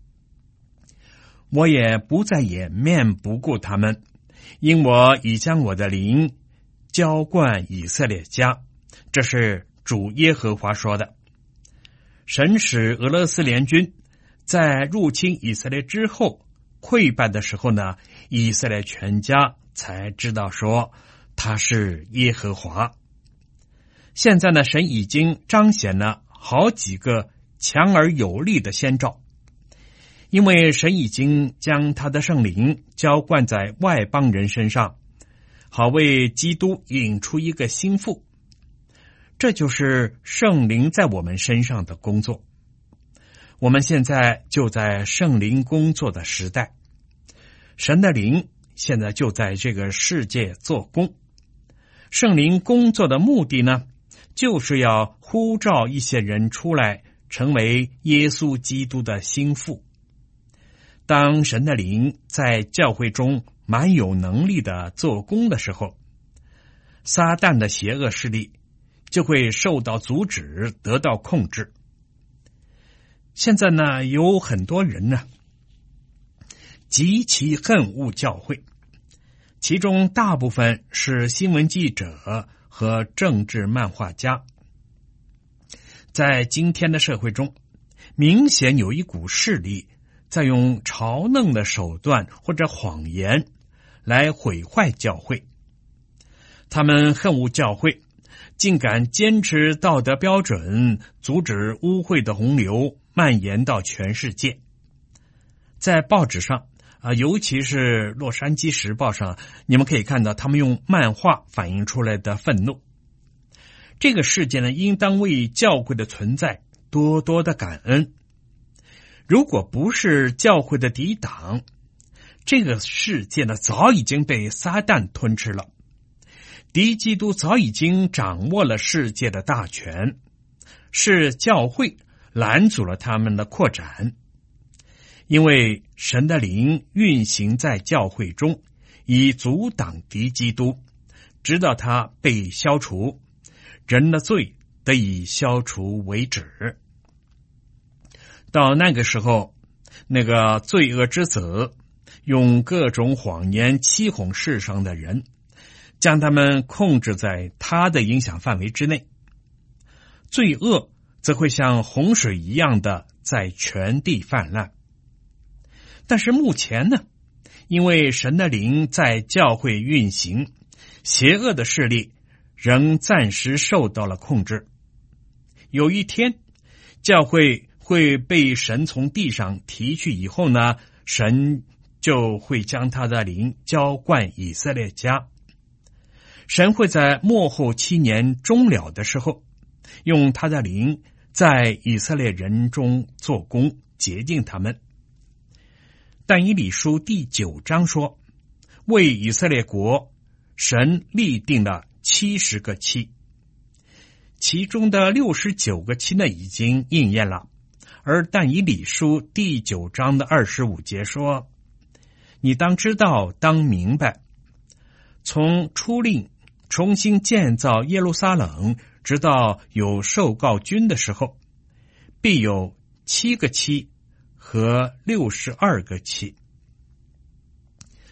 我也不再掩面不顾他们，因我已将我的灵浇灌以色列家。这是主耶和华说的。神使俄罗斯联军在入侵以色列之后溃败的时候呢，以色列全家才知道说他是耶和华。现在呢，神已经彰显了好几个强而有力的先兆，因为神已经将他的圣灵浇灌在外邦人身上，好为基督引出一个心腹。这就是圣灵在我们身上的工作。我们现在就在圣灵工作的时代，神的灵现在就在这个世界做工。圣灵工作的目的呢，就是要呼召一些人出来，成为耶稣基督的心腹。当神的灵在教会中蛮有能力的做工的时候，撒旦的邪恶势力就会受到阻止，得到控制。现在呢，有很多人呢极其恨恶教会，其中大部分是新闻记者和政治漫画家。在今天的社会中，明显有一股势力在用嘲弄的手段或者谎言来毁坏教会。他们恨恶教会，竟敢坚持道德标准，阻止污秽的洪流蔓延到全世界。在报纸上啊，尤其是洛杉矶时报上，你们可以看到他们用漫画反映出来的愤怒。这个世界呢，应当为教会的存在多多的感恩。如果不是教会的抵挡，这个世界呢，早已经被撒旦吞吃了。敌基督早已经掌握了世界的大权，是教会拦阻了他们的扩展。因为神的灵运行在教会中，以阻挡敌基督，直到他被消除，人的罪得以消除为止。到那个时候，那个罪恶之子用各种谎言欺哄世上的人，将他们控制在他的影响范围之内。罪恶则会像洪水一样的在全地泛滥。但是目前呢，因为神的灵在教会运行，邪恶的势力仍暂时受到了控制。有一天，教会会被神从地上提去以后呢，神就会将他的灵浇灌以色列家。神会在末后七年终了的时候，用他的灵在以色列人中做工，洁净他们。但以理书第九章说，为以色列国，神立定了七十个期，其中的六十九个期呢已经应验了。而但以理书第九章的二十五节说，你当知道，当明白，从初令重新建造耶路撒冷，直到有受膏君的时候，必有七个期和六十二个期。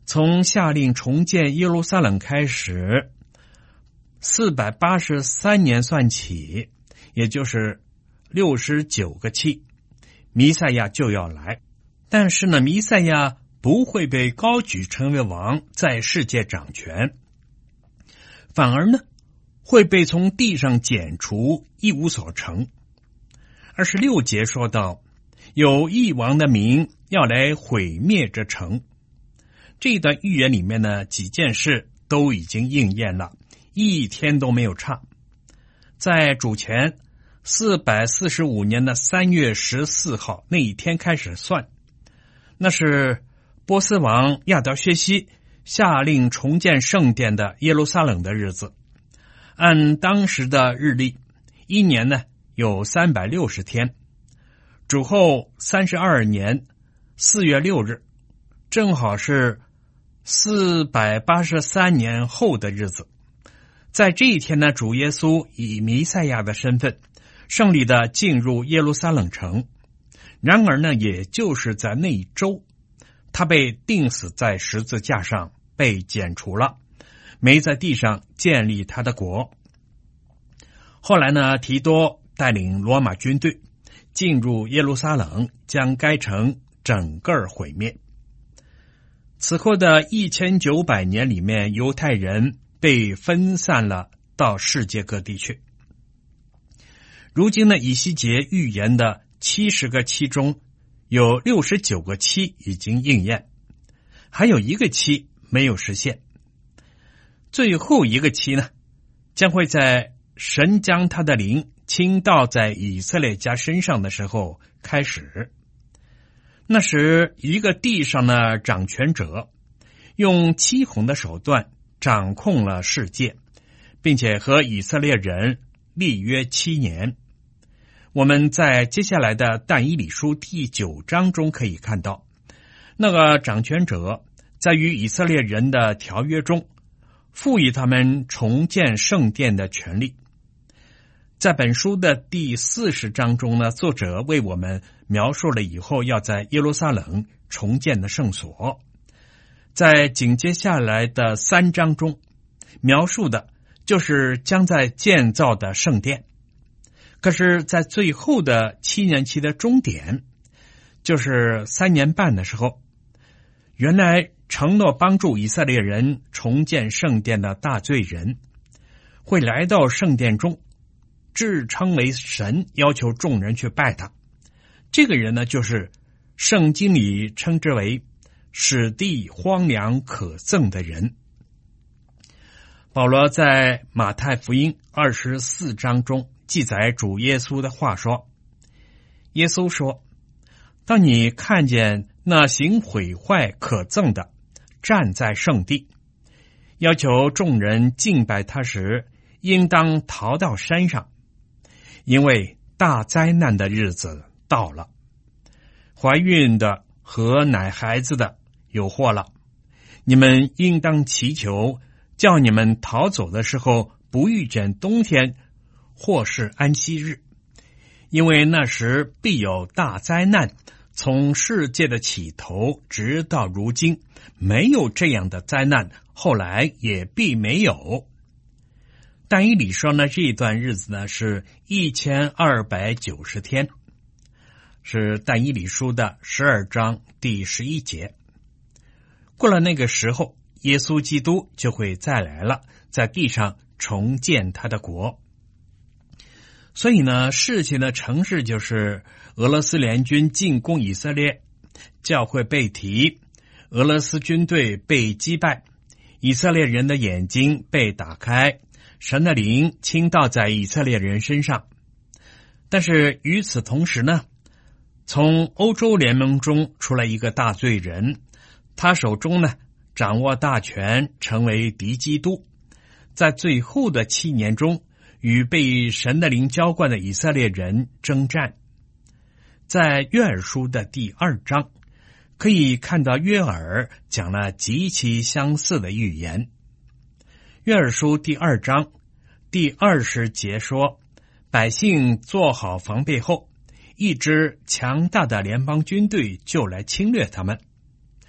从下令重建耶路撒冷开始，四百八十三年算起，也就是六十九个期，弥赛亚就要来。但是呢，弥赛亚不会被高举成为王，在世界掌权，反而呢会被从地上剪除，一无所成。二十六节说到，有一王的民要来毁灭这城。这一段预言里面呢，几件事都已经应验了，一天都没有差。在主前四百四十五年的三月十四号那一天开始算，那是波斯王亚达薛西下令重建圣殿的耶路撒冷的日子。按当时的日历，一年呢有三百六十天，主后三十二年四月六日，正好是四百八十三年后的日子。在这一天呢，主耶稣以弥赛亚的身份胜利的进入耶路撒冷城。然而呢，也就是在那一周，他被钉死在十字架上，被剪除了，没在地上建立他的国。后来呢，提多带领罗马军队进入耶路撒冷，将该城整个毁灭。此后的一千九百年里面，犹太人被分散了到世界各地去。如今呢，以西结预言的七十个期中，有六十九个期已经应验，还有一个期没有实现。最后一个期呢，将会在神将他的灵倾倒在以色列家身上的时候开始。那时一个地上的掌权者用欺哄的手段掌控了世界，并且和以色列人立约七年。我们在接下来的但以理书第九章中可以看到，那个掌权者在与以色列人的条约中赋予他们重建圣殿的权利。在本书的第四十章中呢，作者为我们描述了以后要在耶路撒冷重建的圣所。在紧接下来的三章中，描述的就是将在建造的圣殿。可是在最后的七年期的终点，就是三年半的时候，原来承诺帮助以色列人重建圣殿的大罪人会来到圣殿中，自称为神，要求众人去拜他。这个人呢，就是圣经里称之为使地荒凉可憎的人。保罗在马太福音二十四章中记载主耶稣的话说，耶稣说，当你看见那行毁坏可憎的站在圣地，要求众人敬拜他时，应当逃到山上，因为大灾难的日子到了。怀孕的和奶孩子的有祸了，你们应当祈求，叫你们逃走的时候不遇见冬天或是安息日，因为那时必有大灾难，从世界的起头直到如今，没有这样的灾难，后来也必没有。但以理说呢，这一段日子呢是一千二百九十天，是但以理书的十二章第十一节。过了那个时候，耶稣基督就会再来了，在地上重建他的国。所以呢，事情的成事就是俄罗斯联军进攻以色列，教会被提，俄罗斯军队被击败，以色列人的眼睛被打开，神的灵倾倒在以色列人身上。但是与此同时呢，从欧洲联盟中出来一个大罪人，他手中呢掌握大权，成为敌基督，在最后的七年中与被神的灵浇灌的以色列人征战。在约珥书的第二章可以看到约珥讲了极其相似的预言。约珥书第二章第二十节说，百姓做好防备后，一支强大的联邦军队就来侵略他们。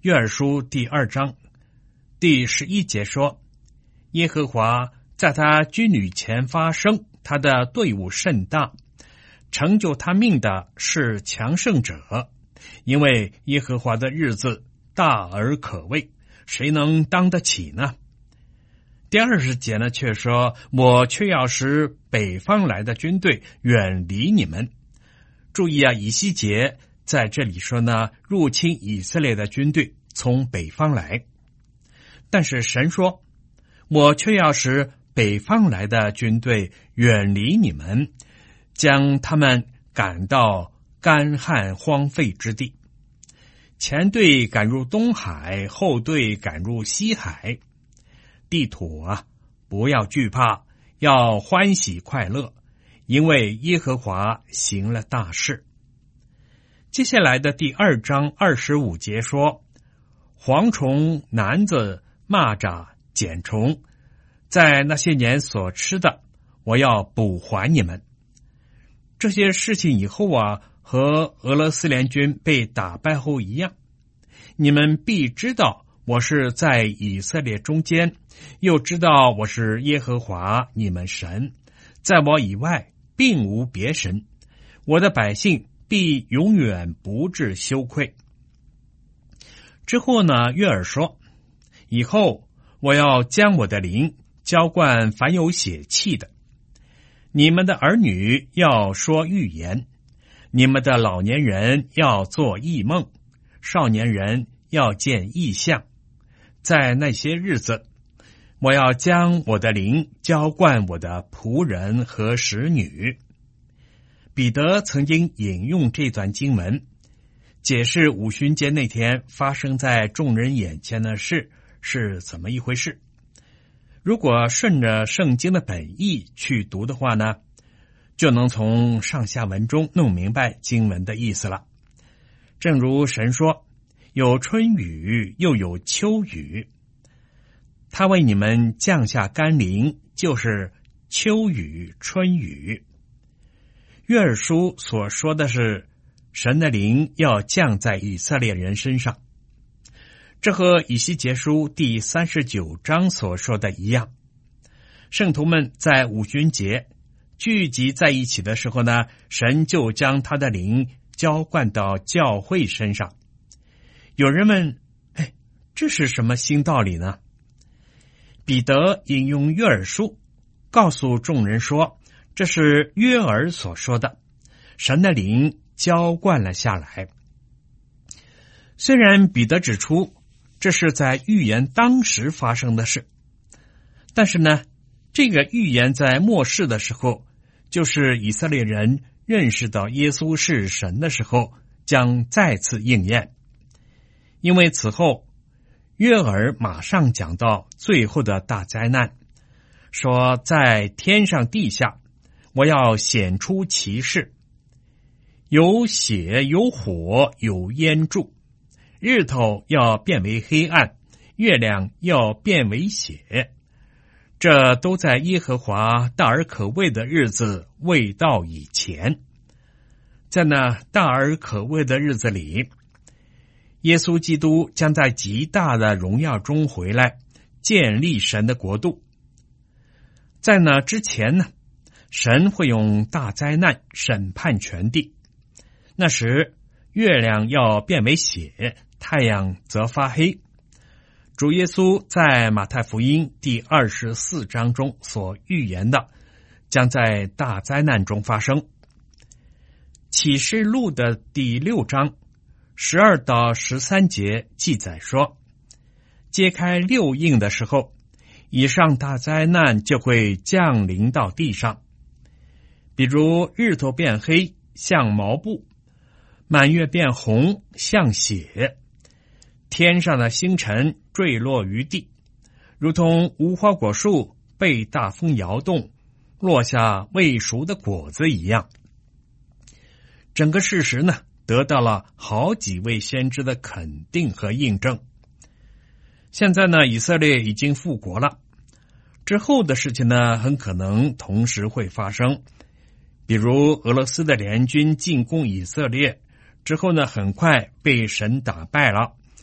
约珥书第二章第十一节说，耶和华在他军旅前发声，他的队伍甚大，成就他命的是强盛者，因为耶和华的日子大而可畏，谁能当得起呢？第二十节呢，却说，我却要使北方来的军队远离你们。注意啊，以西结在这里说呢，入侵以色列的军队从北方来，但是神说，我却要使北方来的军队远离你们，将他们赶到干旱荒废之地。前队赶入东海，后队赶入西海。地土啊，不要惧怕，要欢喜快乐，因为耶和华行了大事。接下来的第二章二十五节说，蝗虫、蝻子、蚂蚱、茧虫，在那些年所吃的，我要补还你们。这些事情以后啊，和俄罗斯联军被打败后一样，你们必知道我是在以色列中间，又知道我是耶和华你们神，在我以外并无别神，我的百姓必永远不致羞愧。之后呢，约珥说，以后我要将我的灵浇灌凡有血气的，你们的儿女要说预言，你们的老年人要做异梦，少年人要见异象。在那些日子，我要将我的灵浇灌我的仆人和使女。彼得曾经引用这段经文，解释五旬节那天发生在众人眼前的事是怎么一回事。如果顺着圣经的本意去读的话呢，就能从上下文中弄明白经文的意思了。正如神说，有春雨又有秋雨，他为你们降下甘霖，就是秋雨春雨。约珥书所说的是神的灵要降在以色列人身上，这和以西结书第三十九章所说的一样。圣徒们在五旬节聚集在一起的时候呢，神就将他的灵浇灌到教会身上。有人问，哎，这是什么新道理呢？彼得引用约珥书，告诉众人说，这是约珥所说的，神的灵浇灌了下来。虽然彼得指出这是在预言当时发生的事，但是呢，这个预言在末世的时候，就是以色列人认识到耶稣是神的时候，将再次应验。因为此后约珥马上讲到最后的大灾难，说在天上地下我要显出奇事，有血有火有烟柱，日头要变为黑暗，月亮要变为血，这都在耶和华大而可畏的日子未到以前。在那大而可畏的日子里，耶稣基督将在极大的荣耀中回来，建立神的国度。在那之前呢，神会用大灾难审判全地，那时月亮要变为血，太阳则发黑。主耶稣在马太福音第二十四章中所预言的，将在大灾难中发生。启示录的第六章十二到十三节记载说，揭开六印的时候，以上大灾难就会降临到地上，比如日头变黑像毛布，满月变红像血，天上的星辰坠落于地，如同无花果树被大风摇动，落下未熟的果子一样。整个事实呢，得到了好几位先知的肯定和印证。现在呢，以色列已经复国了，之后的事情呢，很可能同时会发生。比如俄罗斯的联军进攻以色列之后呢，很快被神打败了，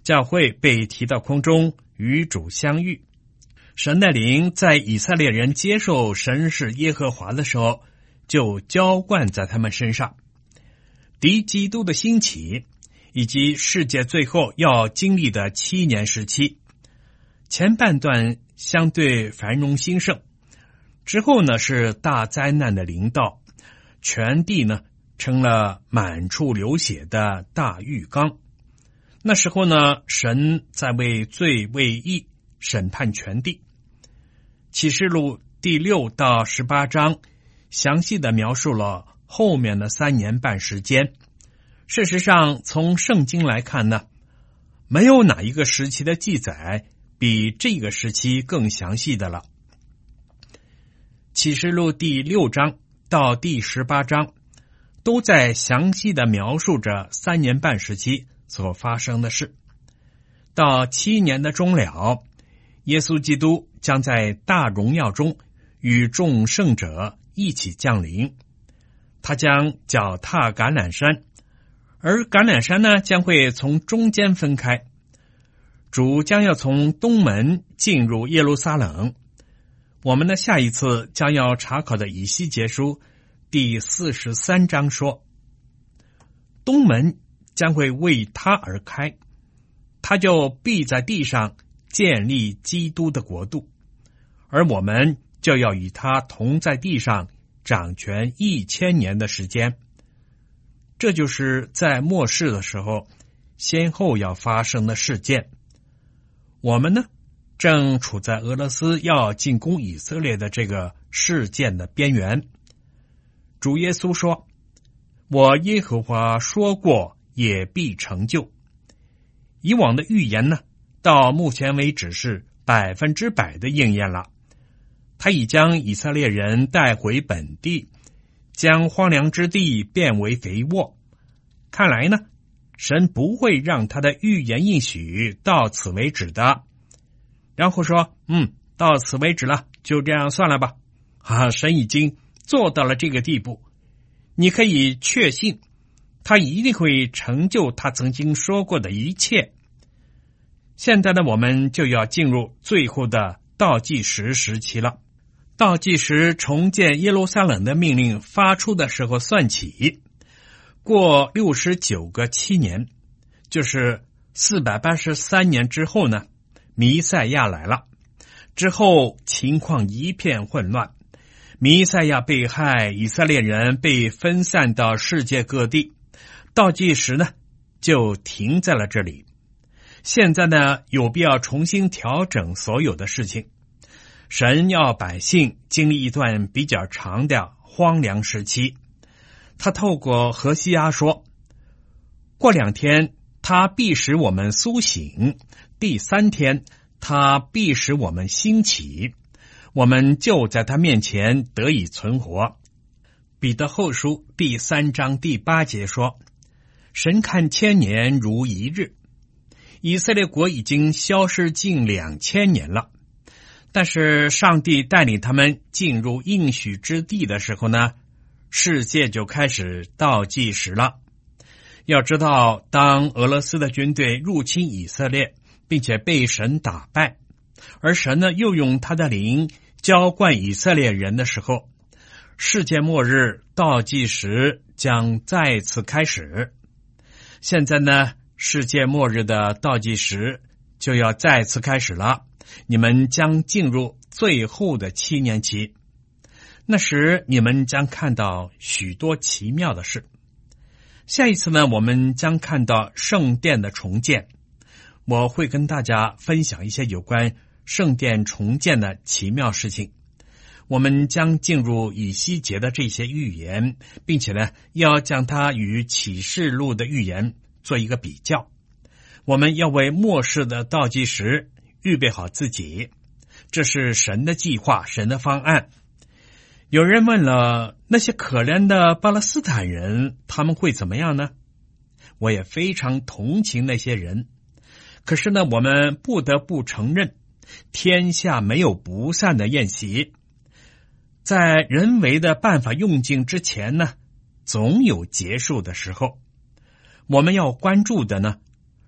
教会被提到空中与主相遇。神的灵在以色列人接受神是耶和华的时候，就浇灌在他们身上。敌基督的兴起，以及世界最后要经历的七年时期，前半段相对繁荣兴盛，之后呢是大灾难的临到，全地呢成了满处流血的大浴缸。那时候呢，神在为罪为义审判全地。启示录第六到十八章详细的描述了后面的三年半时间。事实上，从圣经来看呢，没有哪一个时期的记载比这个时期更详细的了。启示录第六章到第十八章都在详细的描述着三年半时期所发生的事。到七年的终了，耶稣基督将在大荣耀中与众圣者一起降临，他将脚踏橄榄山，而橄榄山呢将会从中间分开，主将要从东门进入耶路撒冷。我们的下一次将要查考的以西结书第四十三章说，东门将会为他而开，他就必在地上建立基督的国度，而我们就要与他同在地上掌权一千年的时间。这就是在末世的时候先后要发生的事件。我们呢正处在俄罗斯要进攻以色列的这个事件的边缘。主耶稣说，我耶和华说过也必成就。以往的预言呢，到目前为止是百分之百的应验了。他已将以色列人带回本地，将荒凉之地变为肥沃。看来呢，神不会让他的预言应许到此为止的。然后说，嗯，到此为止了，就这样算了吧。啊，神已经做到了这个地步，你可以确信，他一定会成就他曾经说过的一切。现在呢，我们就要进入最后的倒计时时期了。倒计时重建耶路撒冷的命令发出的时候算起，过六十九个七年，就是四百八十三年之后呢，弥赛亚来了。之后情况一片混乱，弥赛亚被害，以色列人被分散到世界各地，倒计时呢就停在了这里。现在呢，有必要重新调整所有的事情。神要百姓经历一段比较长的荒凉时期。他透过何西阿说，过两天他必使我们苏醒，第三天他必使我们兴起，我们就在他面前得以存活。彼得后书第三章第八节说，神看千年如一日。以色列国已经消失近两千年了，但是上帝带领他们进入应许之地的时候呢，世界就开始倒计时了。要知道，当俄罗斯的军队入侵以色列，并且被神打败，而神呢又用他的灵浇灌以色列人的时候，世界末日倒计时将再次开始。现在呢，世界末日的倒计时就要再次开始了，你们将进入最后的七年期。那时你们将看到许多奇妙的事。下一次呢，我们将看到圣殿的重建，我会跟大家分享一些有关圣殿重建的奇妙事情。我们将进入以西结的这些预言，并且呢，要将它与启示录的预言做一个比较。我们要为末世的倒计时预备好自己，这是神的计划，神的方案。有人问了，那些可怜的巴勒斯坦人，他们会怎么样呢？我也非常同情那些人，可是呢，我们不得不承认，天下没有不散的宴席。在人为的办法用尽之前呢，总有结束的时候。我们要关注的呢，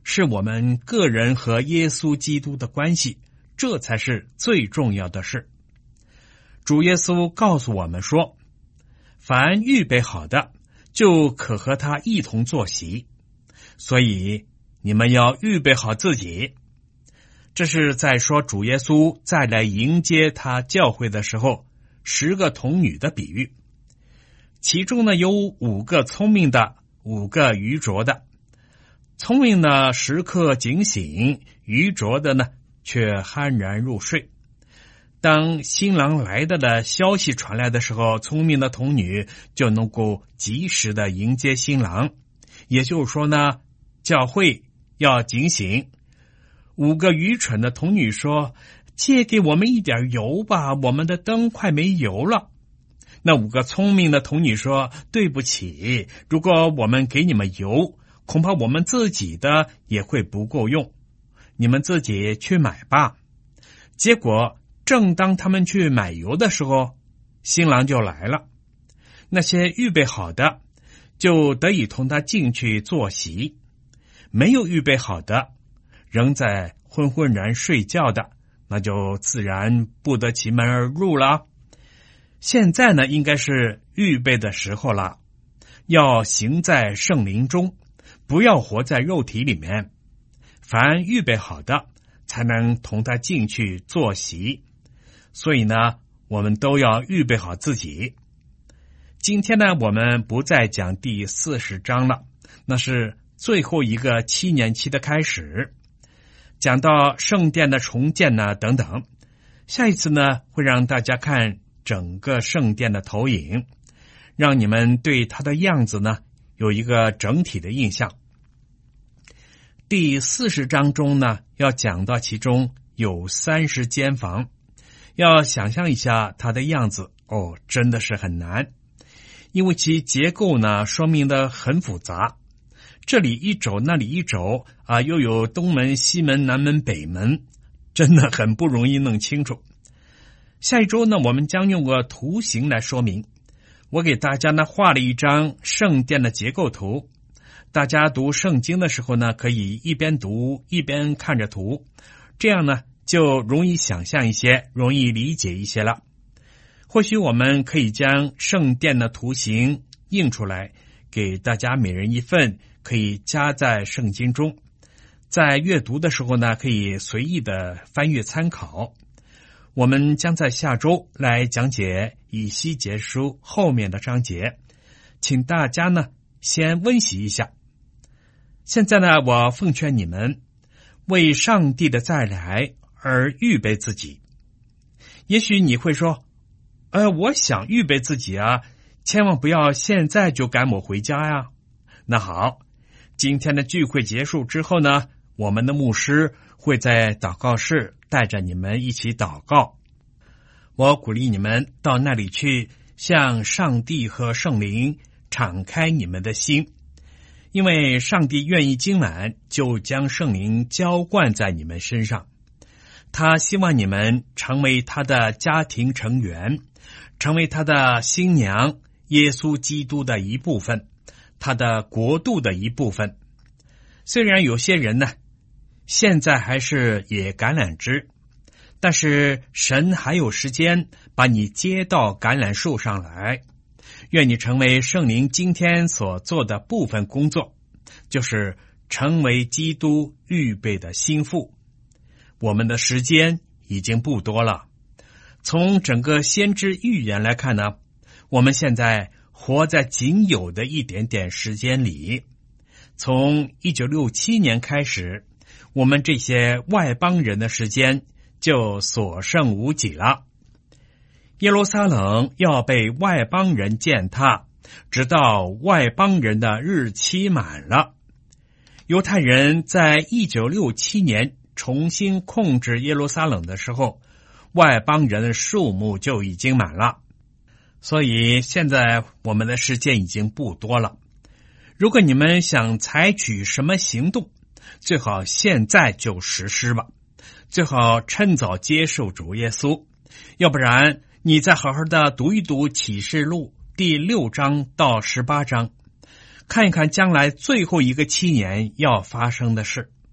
是我们个人和耶稣基督的关系，这才是最重要的事。主耶稣告诉我们说，凡预备好的，就可和他一同坐席。所以你们要预备好自己。这是在说主耶稣再来迎接他教会的时候，十个童女的比喻。其中呢有五个聪明的，五个愚拙的。聪明的时刻警醒，愚拙的呢却酣然入睡。当新郎来的的消息传来的时候，聪明的童女就能够及时的迎接新郎。也就是说呢，教会要警醒。五个愚蠢的童女说，借给我们一点油吧，我们的灯快没油了。那五个聪明的童女说，对不起，如果我们给你们油，恐怕我们自己的也会不够用，你们自己去买吧。结果正当他们去买油的时候，新郎就来了。那些预备好的就得以同他进去坐席，没有预备好的，仍在昏昏然睡觉的，那就自然不得其门而入了。现在呢，应该是预备的时候了，要行在圣灵中，不要活在肉体里面。凡预备好的，才能同他进去坐席。所以呢，我们都要预备好自己。今天呢，我们不再讲第四十章了，那是最后一个七年期的开始，讲到圣殿的重建呢等等。下一次呢，会让大家看整个圣殿的投影，让你们对它的样子呢有一个整体的印象。第四十章中呢，要讲到其中有三十间房，要想象一下它的样子，哦，真的是很难，因为其结构呢说明的很复杂，这里一轴那里一轴啊，又有东门西门南门北门，真的很不容易弄清楚。下一周呢，我们将用个图形来说明。我给大家呢画了一张圣殿的结构图，大家读圣经的时候呢，可以一边读一边看着图，这样呢就容易想象一些，容易理解一些了。或许我们可以将圣殿的图形印出来，给大家每人一份，可以加在圣经中，在阅读的时候呢，可以随意的翻阅参考。我们将在下周来讲解以西结书后面的章节，请大家呢先温习一下。现在呢，我奉劝你们为上帝的再来而预备自己。也许你会说，呃，我想预备自己啊，千万不要现在就赶我回家呀。那好，今天的聚会结束之后呢，我们的牧师会在祷告室带着你们一起祷告。我鼓励你们到那里去，向上帝和圣灵敞开你们的心，因为上帝愿意今晚就将圣灵浇灌在你们身上。他希望你们成为他的家庭成员，成为他的新娘耶稣基督的一部分，他的国度的一部分。虽然有些人呢现在还是野橄榄枝，但是神还有时间把你接到橄榄树上来。愿你成为圣灵今天所做的部分工作，就是成为基督预备的心腹。我们的时间已经不多了。从整个先知预言来看呢，我们现在活在仅有的一点点时间里。从一九六七年开始，我们这些外邦人的时间就所剩无几了。耶路撒冷要被外邦人践踏，直到外邦人的日期满了。犹太人在一九六七年重新控制耶路撒冷的时候，外邦人的数目就已经满了。所以现在我们的时间已经不多了。如果你们想采取什么行动，最好现在就实施吧，最好趁早接受主耶稣，要不然你再好好的读一读启示录第六章到十八章，看一看将来最后一个七年要发生的事。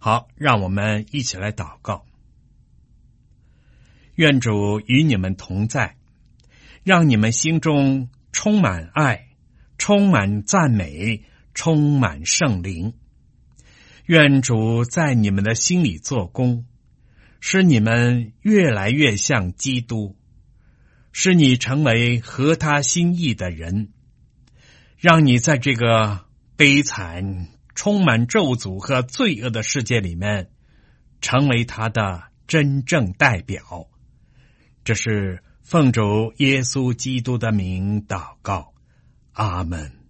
好，让我们一起来祷告。愿主与你们同在，让你们心中充满爱，充满赞美，充满圣灵。愿主在你们的心里做工，使你们越来越像基督，使你成为合他心意的人，让你在这个悲惨、充满咒诅和罪恶的世界里面，成为他的真正代表。这是奉主耶稣基督的名祷告，阿们。